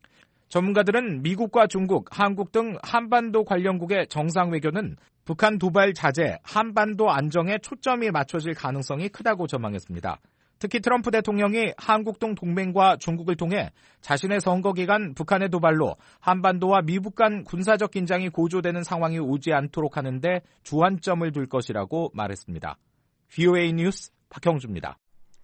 전문가들은 미국과 중국, 한국 등 한반도 관련국의 정상외교는 북한 도발 자제, 한반도 안정에 초점이 맞춰질 가능성이 크다고 전망했습니다. 특히 트럼프 대통령이 한국 등 동맹과 중국을 통해 자신의 선거 기간 북한의 도발로 한반도와 미국 간 군사적 긴장이 고조되는 상황이 오지 않도록 하는데 주안점을 둘 것이라고 말했습니다. VOA 뉴스 박형주입니다.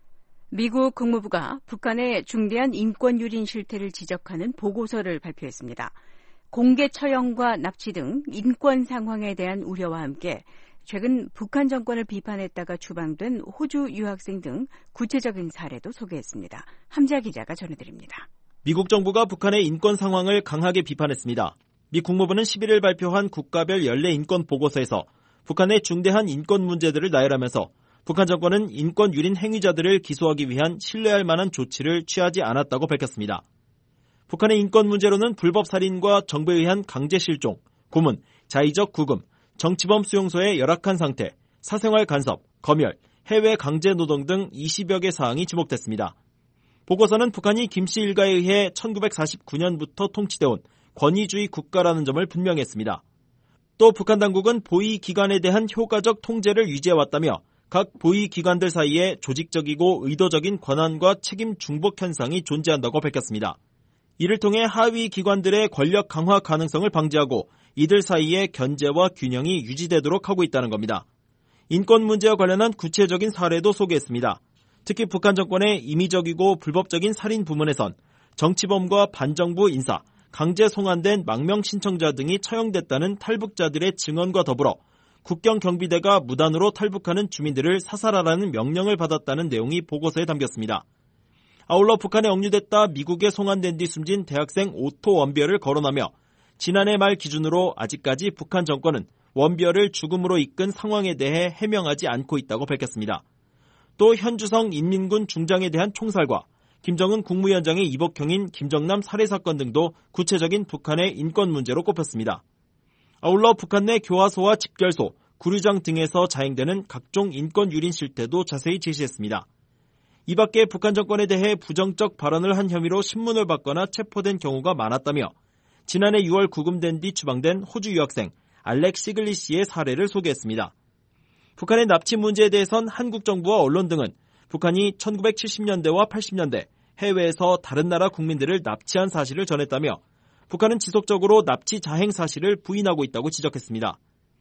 미국 국무부가 북한의 중대한 인권 유린 실태를 지적하는 보고서를 발표했습니다. 공개 처형과 납치 등 인권 상황에 대한 우려와 함께 최근 북한 정권을 비판했다가 추방된 호주 유학생 등 구체적인 사례도 소개했습니다. 함자 기자가 전해드립니다. 미국 정부가 북한의 인권 상황을 강하게 비판했습니다. 미 국무부는 11일 발표한 국가별 연례 인권 보고서에서 북한의 중대한 인권 문제들을 나열하면서 북한 정권은 인권 유린 행위자들을 기소하기 위한 신뢰할 만한 조치를 취하지 않았다고 밝혔습니다. 북한의 인권 문제로는 불법 살인과 정부에 의한 강제 실종, 고문, 자의적 구금, 정치범 수용소의 열악한 상태, 사생활 간섭, 검열, 해외 강제 노동 등 20여 개 사항이 지목됐습니다. 보고서는 북한이 김씨 일가에 의해 1949년부터 통치돼온 권위주의 국가라는 점을 분명히 했습니다. 또 북한 당국은 보위 기관에 대한 효과적 통제를 유지해왔다며 각 보위 기관들 사이에 조직적이고 의도적인 권한과 책임 중복 현상이 존재한다고 밝혔습니다. 이를 통해 하위 기관들의 권력 강화 가능성을 방지하고 이들 사이의 견제와 균형이 유지되도록 하고 있다는 겁니다. 인권 문제와 관련한 구체적인 사례도 소개했습니다. 특히 북한 정권의 임의적이고 불법적인 살인 부문에선 정치범과 반정부 인사, 강제 송환된 망명 신청자 등이 처형됐다는 탈북자들의 증언과 더불어 국경 경비대가 무단으로 탈북하는 주민들을 사살하라는 명령을 받았다는 내용이 보고서에 담겼습니다. 아울러 북한에 억류됐다 미국에 송환된 뒤 숨진 대학생 오토 원별을 거론하며 지난해 말 기준으로 아직까지 북한 정권은 원별을 죽음으로 이끈 상황에 대해 해명하지 않고 있다고 밝혔습니다. 또 현주성 인민군 중장에 대한 총살과 김정은 국무위원장의 이복형인 김정남 살해 사건 등도 구체적인 북한의 인권 문제로 꼽혔습니다. 아울러 북한 내 교화소와 집결소, 구류장 등에서 자행되는 각종 인권 유린 실태도 자세히 제시했습니다. 이 밖에 북한 정권에 대해 부정적 발언을 한 혐의로 신문을 받거나 체포된 경우가 많았다며 지난해 6월 구금된 뒤 추방된 호주 유학생 알렉 시글리 씨의 사례를 소개했습니다. 북한의 납치 문제에 대해선 한국 정부와 언론 등은 북한이 1970년대와 80년대 해외에서 다른 나라 국민들을 납치한 사실을 전했다며 북한은 지속적으로 납치 자행 사실을 부인하고 있다고 지적했습니다.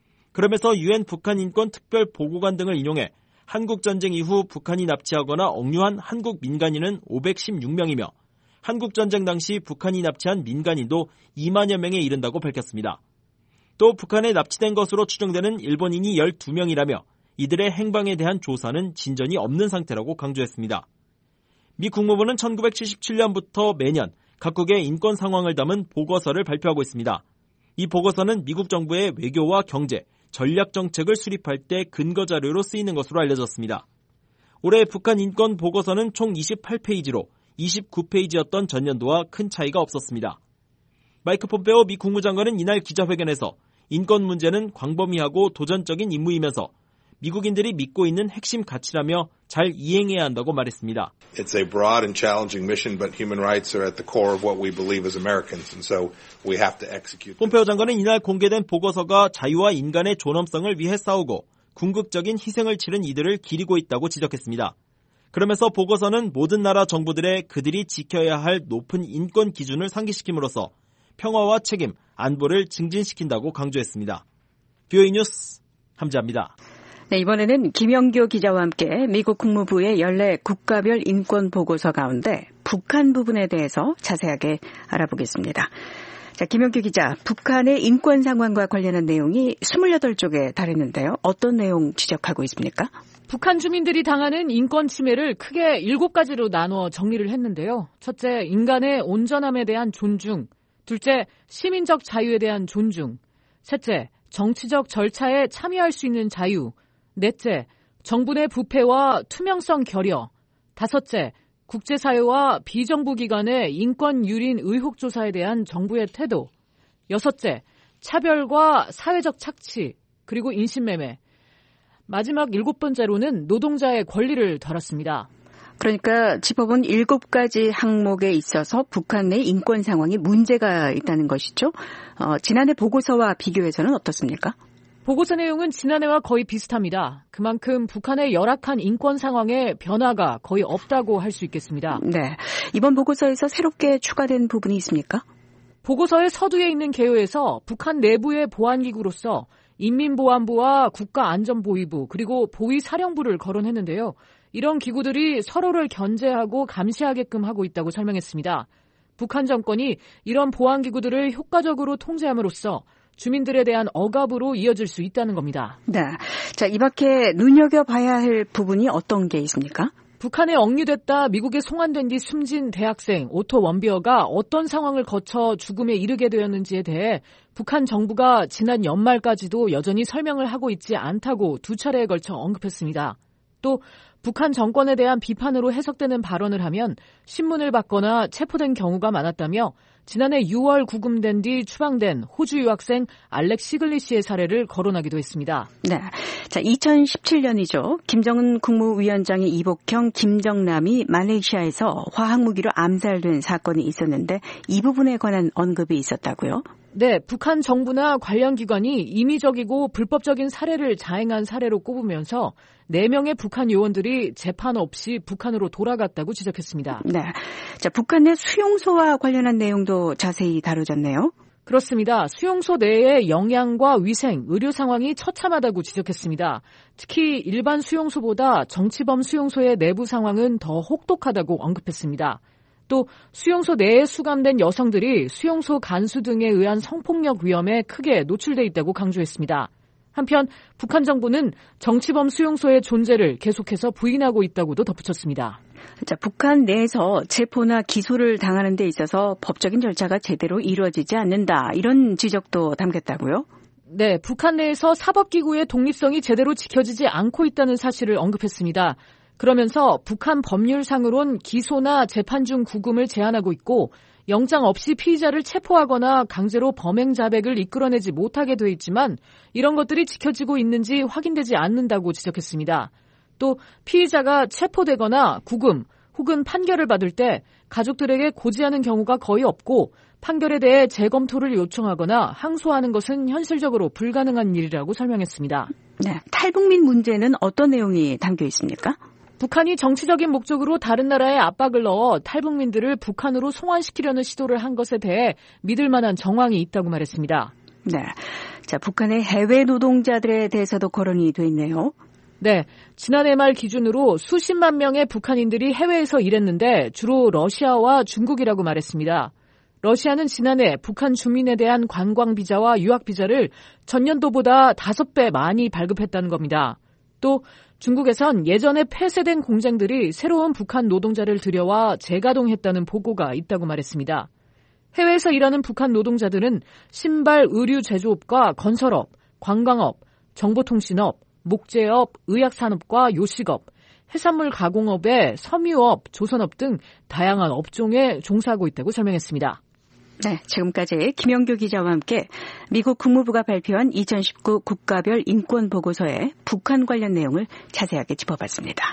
그러면서 유엔 북한 인권 특별 보고관 등을 인용해 한국 전쟁 이후 북한이 납치하거나 억류한 한국 민간인은 516명이며 한국 전쟁 당시 북한이 납치한 민간인도 2만여 명에 이른다고 밝혔습니다. 또 북한에 납치된 것으로 추정되는 일본인이 12명이라며 이들의 행방에 대한 조사는 진전이 없는 상태라고 강조했습니다. 미 국무부는 1977년부터 매년 각국의 인권 상황을 담은 보고서를 발표하고 있습니다. 이 보고서는 미국 정부의 외교와 경제, 전략 정책을 수립할 때 근거 자료로 쓰이는 것으로 알려졌습니다. 올해 북한 인권 보고서는 총 28페이지로 29페이지였던 전년도와 큰 차이가 없었습니다. 마이크 폼페오 미 국무장관은 이날 기자회견에서 인권 문제는 광범위하고 도전적인 임무이면서 미국인들이 믿고 있는 핵심 가치라며 잘 이행해야 한다고 말했습니다. It's a broad and challenging mission, but human rights are at the core of what we believe as Americans, and so we have to execute. 폼페오 장관은 이날 공개된 보고서가 자유와 인간의 존엄성을 위해 싸우고 궁극적인 희생을 치른 이들을 기리고 있다고 지적했습니다. 그러면서 보고서는 모든 나라 정부들의 그들이 지켜야 할 높은 인권 기준을 상기시킴으로써 평화와 책임, 안보를 증진시킨다고 강조했습니다. VOA 뉴스 함지아입니다. 네, 이번에는 김영교 기자와 함께 미국 국무부의 연례 국가별 인권 보고서 가운데 북한 부분에 대해서 자세하게 알아보겠습니다. 자, 김영교 기자, 북한의 인권 상황과 관련한 내용이 28쪽에 달했는데요. 어떤 내용 지적하고 있습니까? 북한 주민들이 당하는 인권 침해를 크게 7가지로 나누어 정리를 했는데요. 첫째, 인간의 온전함에 대한 존중. 둘째, 시민적 자유에 대한 존중. 셋째, 정치적 절차에 참여할 수 있는 자유. 넷째, 정부 내 부패와 투명성 결여. 다섯째, 국제사회와 비정부 기관의 인권 유린 의혹 조사에 대한 정부의 태도. 여섯째, 차별과 사회적 착취, 그리고 인신매매. 마지막 7번째로는 노동자의 권리를 다뤘습니다. 그러니까 짚어본 7가지 항목에 있어서 북한 내 인권 상황이 문제가 있다는 것이죠. 지난해 보고서와 비교해서는 어떻습니까? 보고서 내용은 지난해와 거의 비슷합니다. 그만큼 북한의 열악한 인권 상황에 변화가 거의 없다고 할 수 있겠습니다. 네, 이번 보고서에서 새롭게 추가된 부분이 있습니까? 보고서의 서두에 있는 개요에서 북한 내부의 보안기구로서 인민보안부와 국가안전보위부 그리고 보위사령부를 거론했는데요. 이런 기구들이 서로를 견제하고 감시하게끔 하고 있다고 설명했습니다. 북한 정권이 이런 보안기구들을 효과적으로 통제함으로써 주민들에 대한 억압으로 이어질 수 있다는 겁니다. 네. 자, 이 밖에 눈여겨봐야 할 부분이 어떤 게 있습니까? 북한에 억류됐다 미국에 송환된 뒤 숨진 대학생 오토 원비어가 어떤 상황을 거쳐 죽음에 이르게 되었는지에 대해 북한 정부가 지난 연말까지도 여전히 설명을 하고 있지 않다고 2차례에 걸쳐 언급했습니다. 또 북한 정권에 대한 비판으로 해석되는 발언을 하면 신문을 받거나 체포된 경우가 많았다며 지난해 6월 구금된 뒤 추방된 호주 유학생 알렉 시글리 씨의 사례를 거론하기도 했습니다. 네, 자 2017년이죠. 김정은 국무위원장의 이복형 김정남이 말레이시아에서 화학무기로 암살된 사건이 있었는데 이 부분에 관한 언급이 있었다고요? 네, 북한 정부나 관련 기관이 임의적이고 불법적인 사례를 자행한 사례로 꼽으면서 4명의 북한 요원들이 재판 없이 북한으로 돌아갔다고 지적했습니다. 네, 자 북한 내 수용소와 관련한 내용도 자세히 다뤄졌네요. 그렇습니다. 수용소 내의 영양과 위생, 의료 상황이 처참하다고 지적했습니다. 특히 일반 수용소보다 정치범 수용소의 내부 상황은 더 혹독하다고 언급했습니다. 또 수용소 내에 수감된 여성들이 수용소 간수 등에 의한 성폭력 위험에 크게 노출돼 있다고 강조했습니다. 한편 북한 정부는 정치범 수용소의 존재를 계속해서 부인하고 있다고도 덧붙였습니다. 자, 북한 내에서 체포나 기소를 당하는 데 있어서 법적인 절차가 제대로 이루어지지 않는다. 이런 지적도 담겼다고요? 네, 북한 내에서 사법기구의 독립성이 제대로 지켜지지 않고 있다는 사실을 언급했습니다. 그러면서 북한 법률상으론 기소나 재판 중 구금을 제한하고 있고 영장 없이 피의자를 체포하거나 강제로 범행 자백을 이끌어내지 못하게 돼 있지만 이런 것들이 지켜지고 있는지 확인되지 않는다고 지적했습니다. 또 피의자가 체포되거나 구금 혹은 판결을 받을 때 가족들에게 고지하는 경우가 거의 없고 판결에 대해 재검토를 요청하거나 항소하는 것은 현실적으로 불가능한 일이라고 설명했습니다. 네, 탈북민 문제는 어떤 내용이 담겨 있습니까? 북한이 정치적인 목적으로 다른 나라에 압박을 넣어 탈북민들을 북한으로 송환시키려는 시도를 한 것에 대해 믿을 만한 정황이 있다고 말했습니다. 네, 자 북한의 해외 노동자들에 대해서도 거론이 돼 있네요. 네, 지난해 말 기준으로 수십만 명의 북한인들이 해외에서 일했는데 주로 러시아와 중국이라고 말했습니다. 러시아는 지난해 북한 주민에 대한 관광비자와 유학비자를 전년도보다 5배 많이 발급했다는 겁니다. 또 중국에선 예전에 폐쇄된 공장들이 새로운 북한 노동자를 들여와 재가동했다는 보고가 있다고 말했습니다. 해외에서 일하는 북한 노동자들은 신발, 의류 제조업과 건설업, 관광업, 정보통신업, 목재업, 의약산업과 요식업, 해산물 가공업에 섬유업, 조선업 등 다양한 업종에 종사하고 있다고 설명했습니다. 네, 지금까지 김영규 기자와 함께 미국 국무부가 발표한 2019 국가별 인권 보고서의 북한 관련 내용을 자세하게 짚어봤습니다.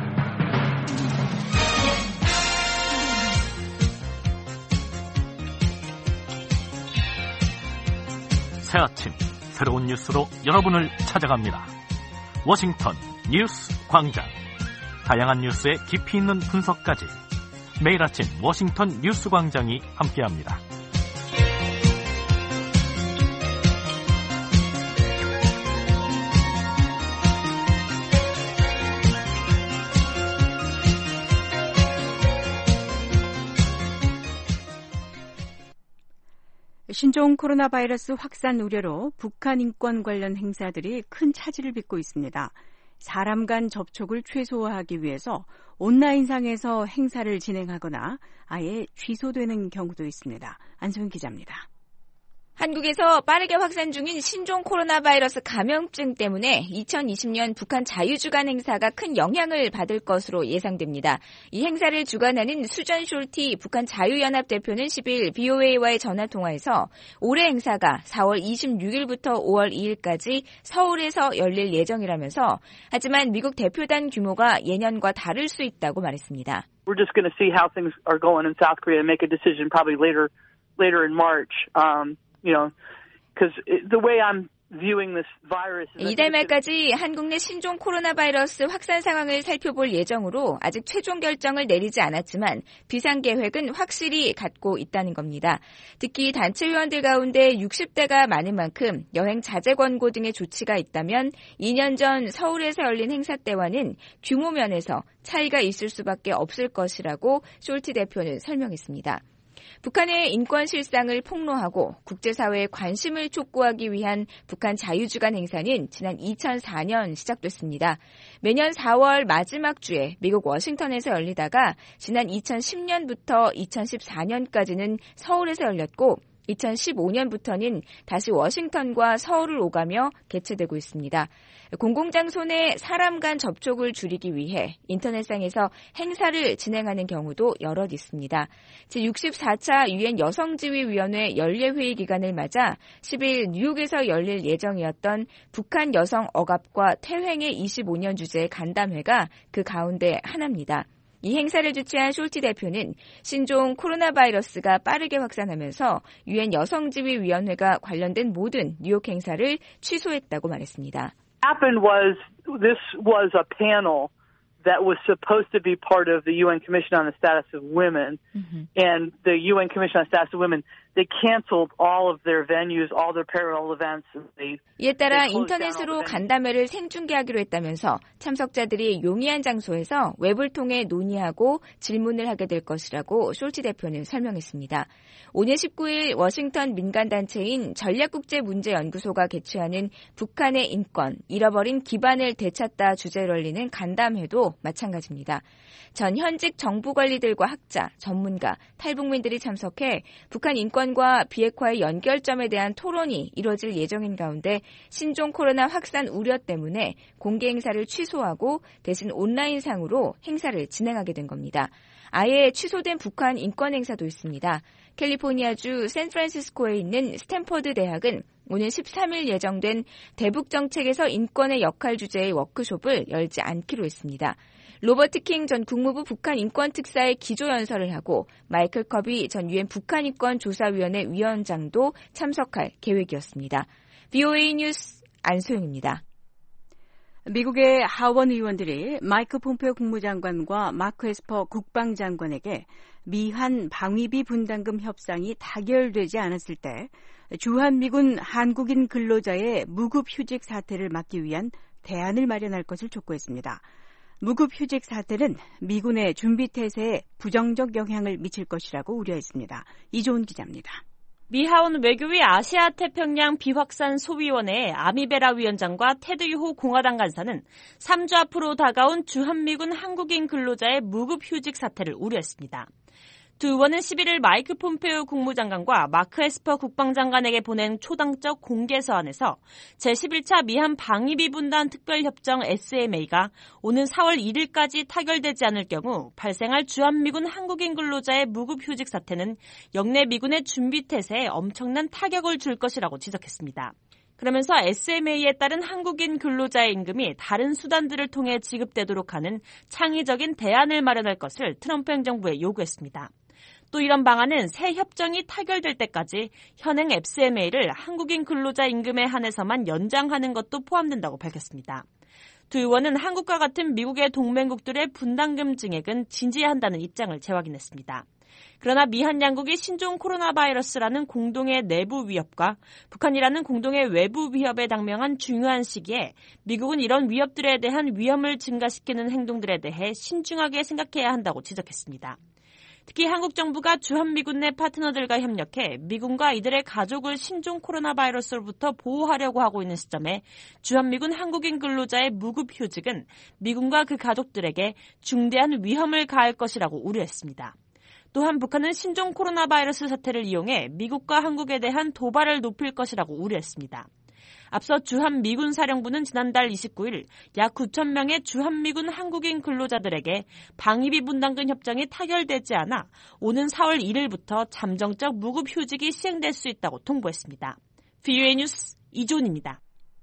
새 아침 새로운 뉴스로 여러분을 찾아갑니다. 워싱턴 뉴스 광장. 다양한 뉴스의 깊이 있는 분석까지 매일 아침 워싱턴 뉴스 광장이 함께합니다. 신종 코로나 바이러스 확산 우려로 북한 인권 관련 행사들이 큰 차질을 빚고 있습니다. 사람 간 접촉을 최소화하기 위해서 온라인상에서 행사를 진행하거나 아예 취소되는 경우도 있습니다. 안소영 기자입니다. 한국에서 빠르게 확산 중인 신종 코로나 바이러스 감염증 때문에 2020년 북한 자유주간 행사가 큰 영향을 받을 것으로 예상됩니다. 이 행사를 주관하는 수전 숄티 북한 자유연합 대표는 10일 BOA와의 전화통화에서 올해 행사가 4월 26일부터 5월 2일까지 서울에서 열릴 예정이라면서 하지만 미국 대표단 규모가 예년과 다를 수 있다고 말했습니다. We're just going to see how things are going in South Korea and make a decision probably later in March. You know, because the way I'm viewing this virus. 이달 말까지 한국 내 신종 코로나 바이러스 확산 상황을 살펴볼 예정으로 아직 최종 결정을 내리지 않았지만 비상 계획은 확실히 갖고 있다는 겁니다. 특히 단체 회원들 가운데 60대가 많은 만큼 여행 자제 권고 등의 조치가 있다면 2년 전 서울에서 열린 행사 때와는 규모 면에서 차이가 있을 수밖에 없을 것이라고 숄티 대표는 설명했습니다. 북한의 인권 실상을 폭로하고 국제사회의 관심을 촉구하기 위한 북한 자유주간 행사는 지난 2004년 시작됐습니다. 매년 4월 마지막 주에 미국 워싱턴에서 열리다가 지난 2010년부터 2014년까지는 서울에서 열렸고 2015년부터는 다시 워싱턴과 서울을 오가며 개최되고 있습니다. 공공장소 내 사람 간 접촉을 줄이기 위해 인터넷상에서 행사를 진행하는 경우도 여럿 있습니다. 제64차 유엔 여성지위위원회 연례회의 기간을 맞아 10일 뉴욕에서 열릴 예정이었던 북한 여성 억압과 퇴행의 25년 주제 간담회가 그 가운데 하나입니다. 이 행사를 주최한 숄티 대표는 신종 코로나 바이러스가 빠르게 확산하면서 유엔 여성지위위원회가 관련된 모든 뉴욕 행사를 취소했다고 말했습니다. This was a panel that was supposed to be part of the UN Commission on the Status of Women, and the UN Commission on the Status of Women, they canceled all of their venues, all their parallel events. 이에 따라 인터넷으로 간담회를 생중계하기로 했다면서 참석자들이 용이한 장소에서 웹을 통해 논의하고 질문을 하게 될 것이라고 숄티 대표는 설명했습니다. 오늘 19일 워싱턴 민간단체인 전략국제문제연구소가 개최하는 북한의 인권, 잃어버린 기반을 되찾다 주제로 열리는 간담회도 마찬가지입니다. 전 현직 정부 관리들과 학자, 전문가, 탈북민들이 참석해 북한 인권과 비핵화의 연결점에 대한 토론이 이뤄질 예정인 가운데 신종 코로나 확산 우려 때문에 공개 행사를 취소하고 대신 온라인상으로 행사를 진행하게 된 겁니다. 아예 취소된 북한 인권 행사도 있습니다. 캘리포니아주 샌프란시스코에 있는 스탠퍼드 대학은 오늘 13일 예정된 대북 정책에서 인권의 역할 주제의 워크숍을 열지 않기로 했습니다. 로버트 킹 전 국무부 북한 인권 특사의 기조연설을 하고 마이클 커비 전 유엔 북한 인권 조사위원회 위원장도 참석할 계획이었습니다. BOA 뉴스 안소영입니다. 미국의 하원 의원들이 마이크 폼페오 국무장관과 마크 에스퍼 국방장관에게 미한 방위비 분담금 협상이 타결되지 않았을 때 주한미군 한국인 근로자의 무급휴직 사태를 막기 위한 대안을 마련할 것을 촉구했습니다. 무급휴직 사태는 미군의 준비태세에 부정적 영향을 미칠 것이라고 우려했습니다. 이조은 기자입니다. 미 하원 외교위 아시아 태평양 비확산 소위원회의 아미베라 위원장과 테드 유호 공화당 간사는 3주 앞으로 다가온 주한미군 한국인 근로자의 무급휴직 사태를 우려했습니다. 두 의원은 11일 마이크 폼페오 국무장관과 마크 에스퍼 국방장관에게 보낸 초당적 공개서안에서 제11차 미한 방위비 분담 특별협정 SMA가 오는 4월 1일까지 타결되지 않을 경우 발생할 주한미군 한국인 근로자의 무급휴직 사태는 영내 미군의 준비태세에 엄청난 타격을 줄 것이라고 지적했습니다. 그러면서 SMA에 따른 한국인 근로자의 임금이 다른 수단들을 통해 지급되도록 하는 창의적인 대안을 마련할 것을 트럼프 행정부에 요구했습니다. 또 이런 방안은 새 협정이 타결될 때까지 현행 SMA를 한국인 근로자 임금에 한해서만 연장하는 것도 포함된다고 밝혔습니다. 두 의원은 한국과 같은 미국의 동맹국들의 분담금 증액은 진지한다는 입장을 재확인했습니다. 그러나 미한 양국이 신종 코로나 바이러스라는 공동의 내부 위협과 북한이라는 공동의 외부 위협에 당면한 중요한 시기에 미국은 이런 위협들에 대한 위험을 증가시키는 행동들에 대해 신중하게 생각해야 한다고 지적했습니다. 특히 한국 정부가 주한미군 내 파트너들과 협력해 미군과 이들의 가족을 신종 코로나 바이러스로부터 보호하려고 하고 있는 시점에 주한미군 한국인 근로자의 무급휴직은 미군과 그 가족들에게 중대한 위험을 가할 것이라고 우려했습니다. 또한 북한은 신종 코로나 바이러스 사태를 이용해 미국과 한국에 대한 도발을 높일 것이라고 우려했습니다. 앞서 주한미군 사령부는 지난달 29일 약 9천 명의 주한미군 한국인 근로자들에게 방위비 분담금 협정이 타결되지 않아 오는 4월 1일부터 잠정적 무급휴직이 시행될 수 있다고 통보했습니다. VOA 뉴스 이존입니다.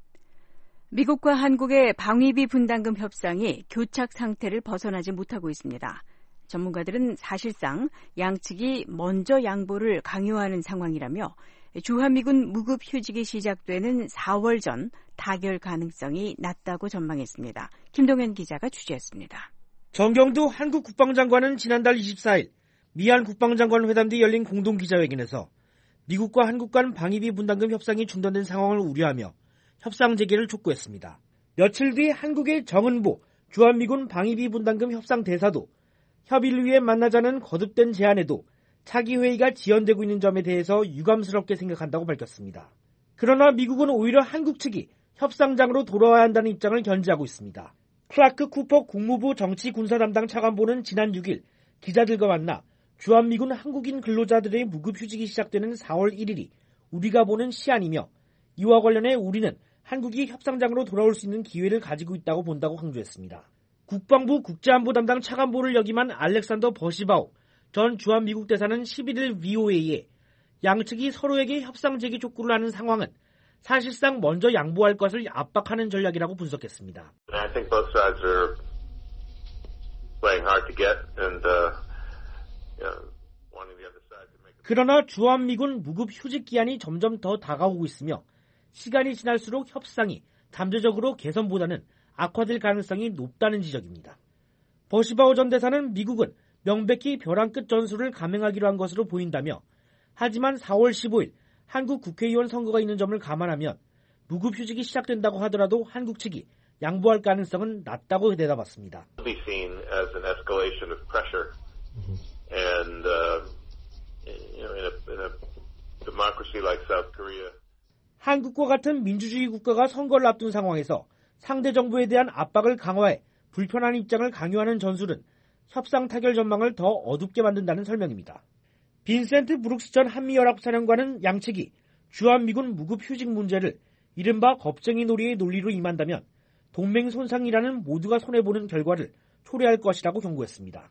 미국과 한국의 방위비 분담금 협상이 교착 상태를 벗어나지 못하고 있습니다. 전문가들은 사실상 양측이 먼저 양보를 강요하는 상황이라며 주한미군 무급휴직이 시작되는 4월 전 타결 가능성이 낮다고 전망했습니다. 김동현 기자가 취재했습니다. 정경두 한국 국방장관은 지난달 24일 미한 국방장관 회담 뒤 열린 공동기자회견에서 미국과 한국 간 방위비 분담금 협상이 중단된 상황을 우려하며 협상 재개를 촉구했습니다. 며칠 뒤 한국의 정은보 주한미군 방위비 분담금 협상 대사도 협의를 위해 만나자는 거듭된 제안에도 차기 회의가 지연되고 있는 점에 대해서 유감스럽게 생각한다고 밝혔습니다. 그러나 미국은 오히려 한국 측이 협상장으로 돌아와야 한다는 입장을 견지하고 있습니다. 클라크 쿠퍼 국무부 정치군사 담당 차관보는 지난 6일 기자들과 만나 주한미군 한국인 근로자들의 무급휴직이 시작되는 4월 1일이 우리가 보는 시한이며 이와 관련해 우리는 한국이 협상장으로 돌아올 수 있는 기회를 가지고 있다고 본다고 강조했습니다. 국방부 국제안보 담당 차관보를 역임한 알렉산더 버시바우 전 주한미국 대사는 11일 VOA에 양측이 서로에게 협상 재개 촉구를 하는 상황은 사실상 먼저 양보할 것을 압박하는 전략이라고 분석했습니다. I think both sides are playing hard to get and wanting the other side to make. 그러나 주한미군 무급휴직 기한이 점점 더 다가오고 있으며 시간이 지날수록 협상이 잠재적으로 개선보다는 악화될 가능성이 높다는 지적입니다. 버시바우 전 대사는 미국은 명백히 벼랑 끝 전술을 감행하기로 한 것으로 보인다며 하지만 4월 15일 한국 국회의원 선거가 있는 점을 감안하면 무급휴직이 시작된다고 하더라도 한국 측이 양보할 가능성은 낮다고 대답했습니다. 한국과 같은 민주주의 국가가 선거를 앞둔 상황에서 상대 정부에 대한 압박을 강화해 불편한 입장을 강요하는 전술은 협상 타결 전망을 더 어둡게 만든다는 설명입니다. 빈센트 브룩스 전 한미연합사령관은 양측이 주한미군 무급휴직 문제를 이른바 겁쟁이 놀이의 논리로 임한다면 동맹 손상이라는 모두가 손해보는 결과를 초래할 것이라고 경고했습니다.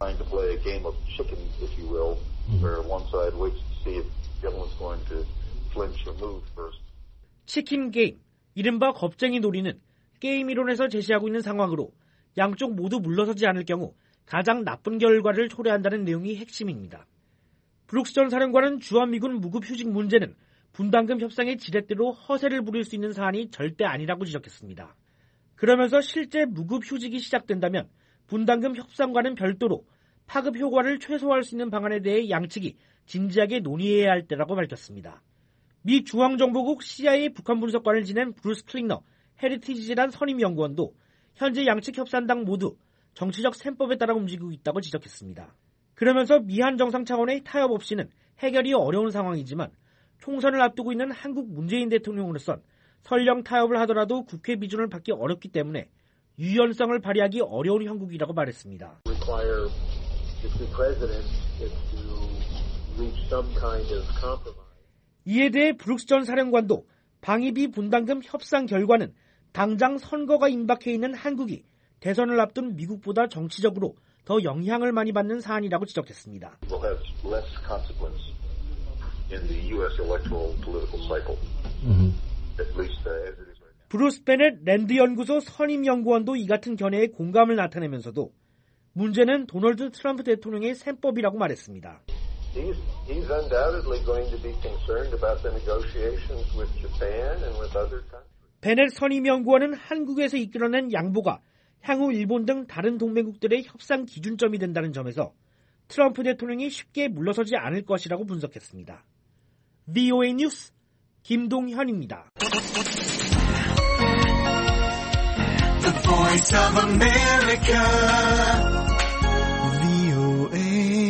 치킨 게임, 이른바 겁쟁이 놀이는 게임 이론에서 제시하고 있는 상황으로 양쪽 모두 물러서지 않을 경우 가장 나쁜 결과를 초래한다는 내용이 핵심입니다. 브룩스 전 사령관은 주한미군 무급휴직 문제는 분담금 협상의 지렛대로 허세를 부릴 수 있는 사안이 절대 아니라고 지적했습니다. 그러면서 실제 무급휴직이 시작된다면 분담금 협상과는 별도로 파급 효과를 최소화할 수 있는 방안에 대해 양측이 진지하게 논의해야 할 때라고 밝혔습니다. 미 중앙정보국 CIA 북한 분석관을 지낸 브루스 클링너 헤리티지 재단 선임연구원도 현재 양측 협상당 모두 정치적 셈법에 따라 움직이고 있다고 지적했습니다. 그러면서 미한 정상 차원의 타협 없이는 해결이 어려운 상황이지만 총선을 앞두고 있는 한국 문재인 대통령으로선 설령 타협을 하더라도 국회 비준을 받기 어렵기 때문에 유연성을 발휘하기 어려운 형국이라고 말했습니다. reach some kind of compromise. 이에 대해 브룩스 전 사령관도 방위비 분담금 협상 결과는 당장 선거가 임박해 있는 한국이 대선을 앞둔 미국보다 정치적으로 더 영향을 많이 받는 사안이라고 지적했습니다. Will have less consequence in the U.S. electoral political cycle. At least as it is right now. 브루스 베넷 랜드 연구소 선임 연구원도 이 같은 견해에 공감을 나타내면서도 문제는 도널드 트럼프 대통령의 셈법이라고 말했습니다. He's undoubtedly going to be concerned about the negotiations with Japan and with other countries. 베넷 선임 연구원은 한국에서 이끌어낸 양보가 향후 일본 등 다른 동맹국들의 협상 기준점이 된다는 점에서 트럼프 대통령이 쉽게 물러서지 않을 것이라고 분석했습니다. VOA 뉴스 김동현입니다. The Voice of America, VOA.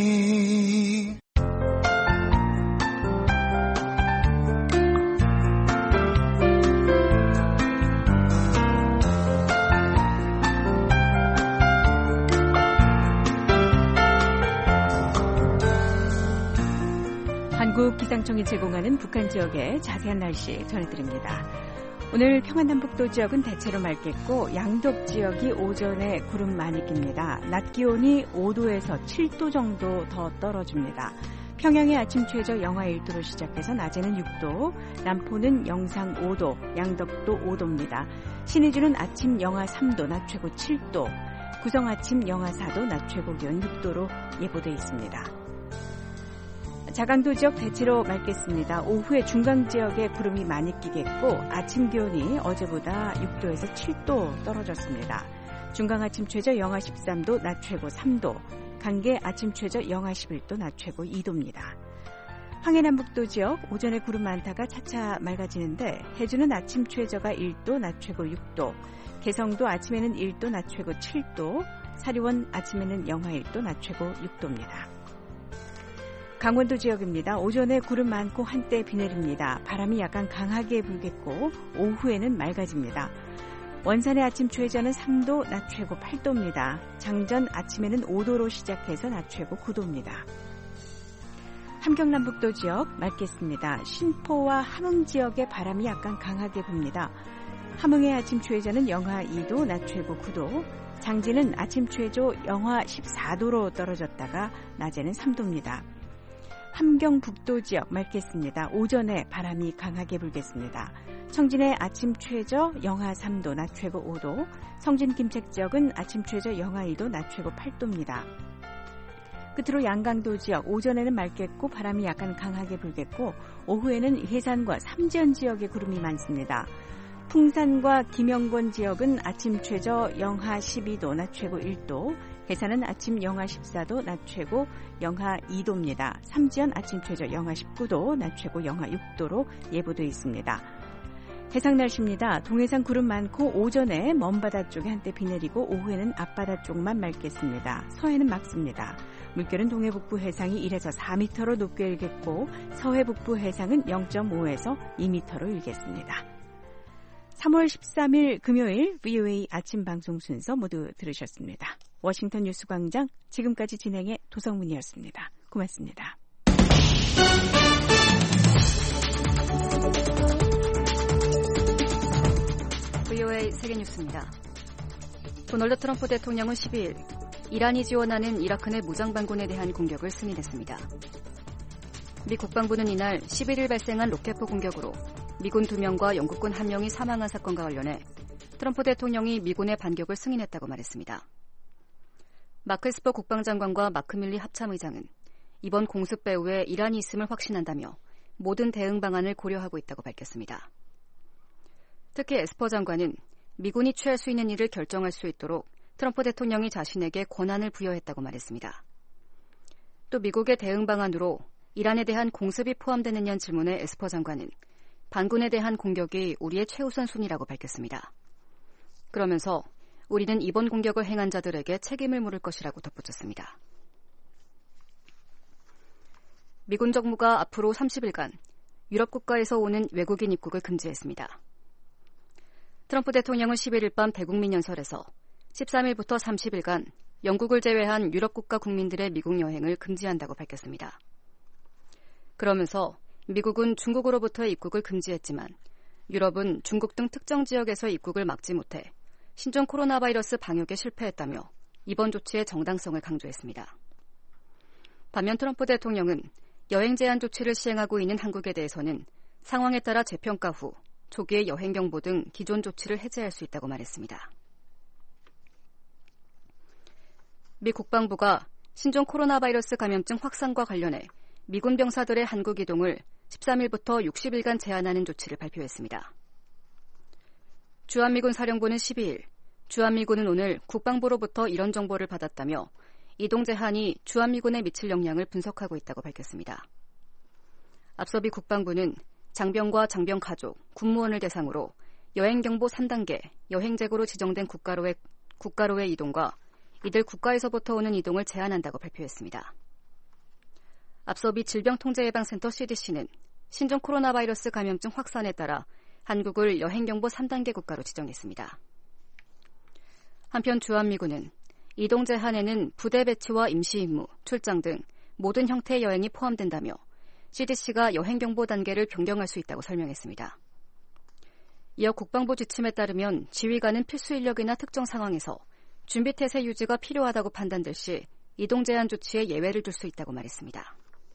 한국기상청이 제공하는 북한 지역의 자세한 날씨 전해드립니다. 오늘 평안남북도 지역은 대체로 맑겠고 양덕 지역이 오전에 구름 많이 낍니다. 낮 기온이 5도에서 7도 정도 더 떨어집니다. 평양의 아침 최저 영하 1도로 시작해서 낮에는 6도, 남포는 영상 5도, 양덕도 5도입니다. 신의주는 아침 영하 3도, 낮 최고 7도, 구성 아침 영하 4도, 낮 최고 기온 6도로 예보돼 있습니다. 자강도 지역 대체로 맑겠습니다. 오후에 중강 지역에 구름이 많이 끼겠고 아침 기온이 어제보다 6도에서 7도 떨어졌습니다. 중강 아침 최저 영하 13도, 낮 최고 3도, 강계 아침 최저 영하 11도, 낮 최고 2도입니다. 황해남북도 지역 오전에 구름 많다가 차차 맑아지는데 해주는 아침 최저가 1도, 낮 최고 6도, 개성도 아침에는 1도, 낮 최고 7도, 사리원 아침에는 영하 1도, 낮 최고 6도입니다. 강원도 지역입니다. 오전에 구름 많고 한때 비 내립니다. 바람이 약간 강하게 불겠고 오후에는 맑아집니다. 원산의 아침 최저는 3도, 낮 최고 8도입니다. 장전 아침에는 5도로 시작해서 낮 최고 9도입니다. 함경남북도 지역 맑겠습니다. 신포와 함흥 지역의 바람이 약간 강하게 붑니다. 함흥의 아침 최저는 영하 2도, 낮 최고 9도, 장진은 아침 최저 영하 14도로 떨어졌다가 낮에는 3도입니다. 함경북도 지역 맑겠습니다. 오전에 바람이 강하게 불겠습니다. 청진의 아침 최저 영하 3도, 낮 최고 5도, 성진 김책 지역은 아침 최저 영하 2도, 낮 최고 8도입니다. 끝으로 양강도 지역 오전에는 맑겠고 바람이 약간 강하게 불겠고 오후에는 해산과 삼지연 지역에 구름이 많습니다. 풍산과 김영권 지역은 아침 최저 영하 12도, 낮 최고 1도, 해산은 아침 영하 14도, 낮 최고 영하 2도입니다. 삼지연 아침 최저 영하 19도, 낮 최고 영하 6도로 예보되어 있습니다. 해상 날씨입니다. 동해상 구름 많고 오전에 먼바다 쪽에 한때 비 내리고 오후에는 앞바다 쪽만 맑겠습니다. 서해는 맑습니다. 물결은 동해 북부 해상이 1에서 4m로 높게 일겠고 서해 북부 해상은 0.5에서 2m로 일겠습니다. 3월 13일 금요일 VOA 아침 방송 순서 모두 들으셨습니다. 워싱턴 뉴스광장 지금까지 진행의 도성문이었습니다. 고맙습니다. VOA 세계뉴스입니다. 도널드 트럼프 대통령은 12일 이란이 지원하는 이라크 내 무장반군에 대한 공격을 승인했습니다. 미 국방부는 이날 11일 발생한 로켓포 공격으로 미군 2명과 영국군 1명이 사망한 사건과 관련해 트럼프 대통령이 미군의 반격을 승인했다고 말했습니다. 마크 에스퍼 국방장관과 마크 밀리 합참의장은 이번 공습 배후에 이란이 있음을 확신한다며 모든 대응 방안을 고려하고 있다고 밝혔습니다. 특히 에스퍼 장관은 미군이 취할 수 있는 일을 결정할 수 있도록 트럼프 대통령이 자신에게 권한을 부여했다고 말했습니다. 또 미국의 대응 방안으로 이란에 대한 공습이 포함되느냐는 질문에 에스퍼 장관은 반군에 대한 공격이 우리의 최우선 순위라고 밝혔습니다. 그러면서 우리는 이번 공격을 행한 자들에게 책임을 물을 것이라고 덧붙였습니다. 미군 정부가 앞으로 30일간 유럽 국가에서 오는 외국인 입국을 금지했습니다. 트럼프 대통령은 11일 밤 대국민 연설에서 13일부터 30일간 영국을 제외한 유럽 국가 국민들의 미국 여행을 금지한다고 밝혔습니다. 그러면서 미국은 중국으로부터의 입국을 금지했지만 유럽은 중국 등 특정 지역에서 입국을 막지 못해 신종 코로나 바이러스 방역에 실패했다며 이번 조치의 정당성을 강조했습니다. 반면 트럼프 대통령은 여행 제한 조치를 시행하고 있는 한국에 대해서는 상황에 따라 재평가 후 조기에 여행 경보 등 기존 조치를 해제할 수 있다고 말했습니다. 미 국방부가 신종 코로나 바이러스 감염증 확산과 관련해 미군 병사들의 한국 이동을 13일부터 60일간 제한하는 조치를 발표했습니다. 주한미군 사령부는 12일, 주한미군은 오늘 국방부로부터 이런 정보를 받았다며 이동 제한이 주한미군에 미칠 영향을 분석하고 있다고 밝혔습니다. 앞서 미 국방부는 장병과 장병 가족, 군무원을 대상으로 여행경보 3단계, 여행제고로 지정된 국가로의 이동과 이들 국가에서부터 오는 이동을 제한한다고 발표했습니다. 앞서 미 질병통제예방센터 CDC는 신종 코로나 바이러스 감염증 확산에 따라 한국을 여행경보 3단계 국가로 지정했습니다. 한편 주한미군은 이동 제한에는 부대 배치와 임시임무, 출장 등 모든 형태의 여행이 포함된다며 CDC가 여행경보 단계를 변경할 수 있다고 설명했습니다. 이어 국방부 지침에 따르면 지휘관은 필수 인력이나 특정 상황에서 준비태세 유지가 필요하다고 판단될 시 이동 제한 조치에 예외를 둘 수 있다고 말했습니다.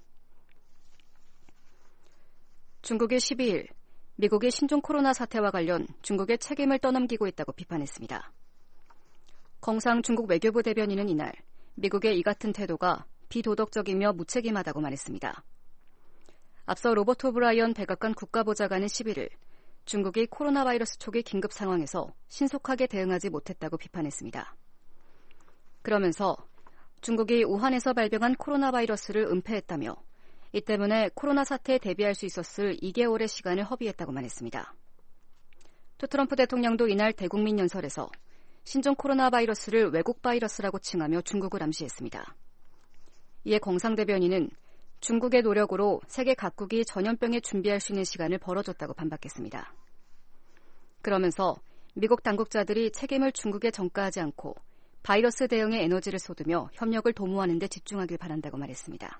중국이 12일 미국이 신종 코로나 사태와 관련 중국의 책임을 떠넘기고 있다고 비판했습니다. 껑상 중국 외교부 대변인은 이날 미국의 이 같은 태도가 비도덕적이며 무책임하다고 말했습니다. 앞서 로버트 오브라이언 백악관 국가보좌관은 11일 중국이 코로나 바이러스 초기 긴급 상황에서 신속하게 대응하지 못했다고 비판했습니다. 그러면서 중국이 우한에서 발병한 코로나 바이러스를 은폐했다며 이 때문에 코로나 사태에 대비할 수 있었을 2개월의 시간을 허비했다고 말했습니다. 또 트럼프 대통령도 이날 대국민 연설에서 신종 코로나 바이러스를 외국 바이러스라고 칭하며 중국을 암시했습니다. 이에 껑상 대변인은 중국의 노력으로 세계 각국이 전염병에 준비할 수 있는 시간을 벌어줬다고 반박했습니다. 그러면서 미국 당국자들이 책임을 중국에 전가하지 않고 바이러스 대응에 에너지를 쏟으며 협력을 도모하는 데 집중하길 바란다고 말했습니다.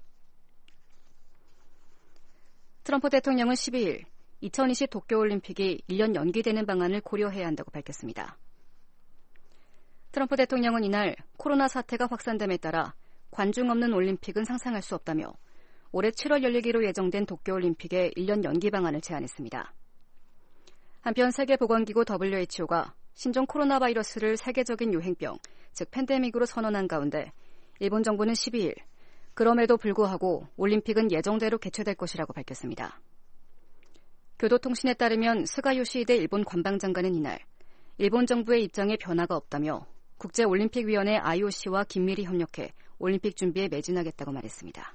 트럼프 대통령은 12일 2020 도쿄올림픽이 1년 연기되는 방안을 고려해야 한다고 밝혔습니다. 트럼프 대통령은 이날 코로나 사태가 확산됨에 따라 관중 없는 올림픽은 상상할 수 없다며 올해 7월 열리기로 예정된 도쿄올림픽의 1년 연기 방안을 제안했습니다. 한편 세계보건기구 WHO가 신종 코로나 바이러스를 세계적인 유행병, 즉 팬데믹으로 선언한 가운데 일본 정부는 12일 그럼에도 불구하고 올림픽은 예정대로 개최될 것이라고 밝혔습니다. 교도통신에 따르면 스가 요시히데 일본 관방장관은 이날 일본 정부의 입장에 변화가 없다며 국제올림픽위원회 IOC와 긴밀히 협력해 올림픽 준비에 매진하겠다고 말했습니다.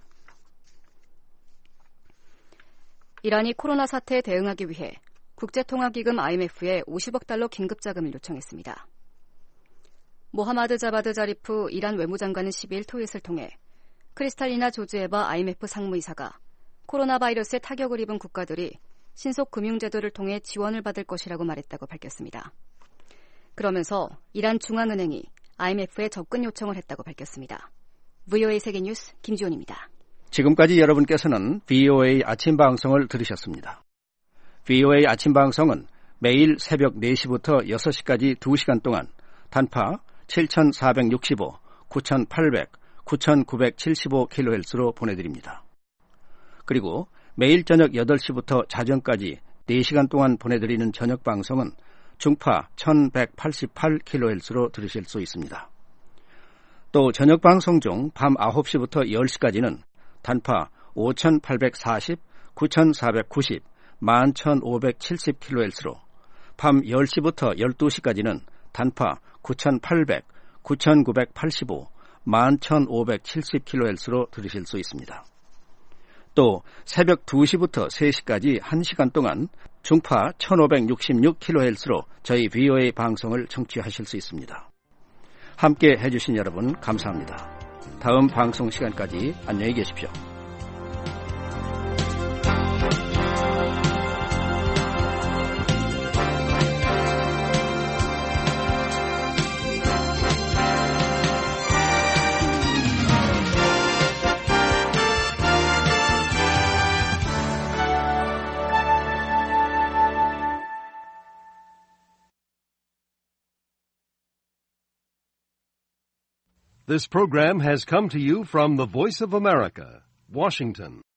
이란이 코로나 사태에 대응하기 위해 국제통화기금 IMF에 50억 달러 긴급자금을 요청했습니다. 모하마드 자바드 자리프 이란 외무장관은 12일 트윗을 통해 크리스탈리나 조즈에바 IMF 상무이사가 코로나 바이러스에 타격을 입은 국가들이 신속 금융제도를 통해 지원을 받을 것이라고 말했다고 밝혔습니다. 그러면서 이란 중앙은행이 IMF에 접근 요청을 했다고 밝혔습니다. VOA 세계뉴스 김지원입니다. 지금까지 여러분께서는 VOA 아침 방송을 들으셨습니다. VOA 아침 방송은 매일 새벽 4시부터 6시까지 2시간 동안 단파 7465, 9800, 9975kHz로 보내드립니다. 그리고 매일 저녁 8시부터 자정까지 4시간 동안 보내드리는 저녁 방송은 중파 1188kHz로 들으실 수 있습니다. 또 저녁 방송 중 밤 9시부터 10시까지는 단파 5840, 9490, 11570kHz로 밤 10시부터 12시까지는 단파 9800, 9985, 11570kHz로 들으실 수 있습니다. 또 새벽 2시부터 3시까지 1시간 동안 중파 1566kHz로 저희 VOA 방송을 청취하실 수 있습니다. 함께 해주신 여러분 감사합니다. 다음 방송 시간까지 안녕히 계십시오. This program has come to you from the Voice of America, Washington.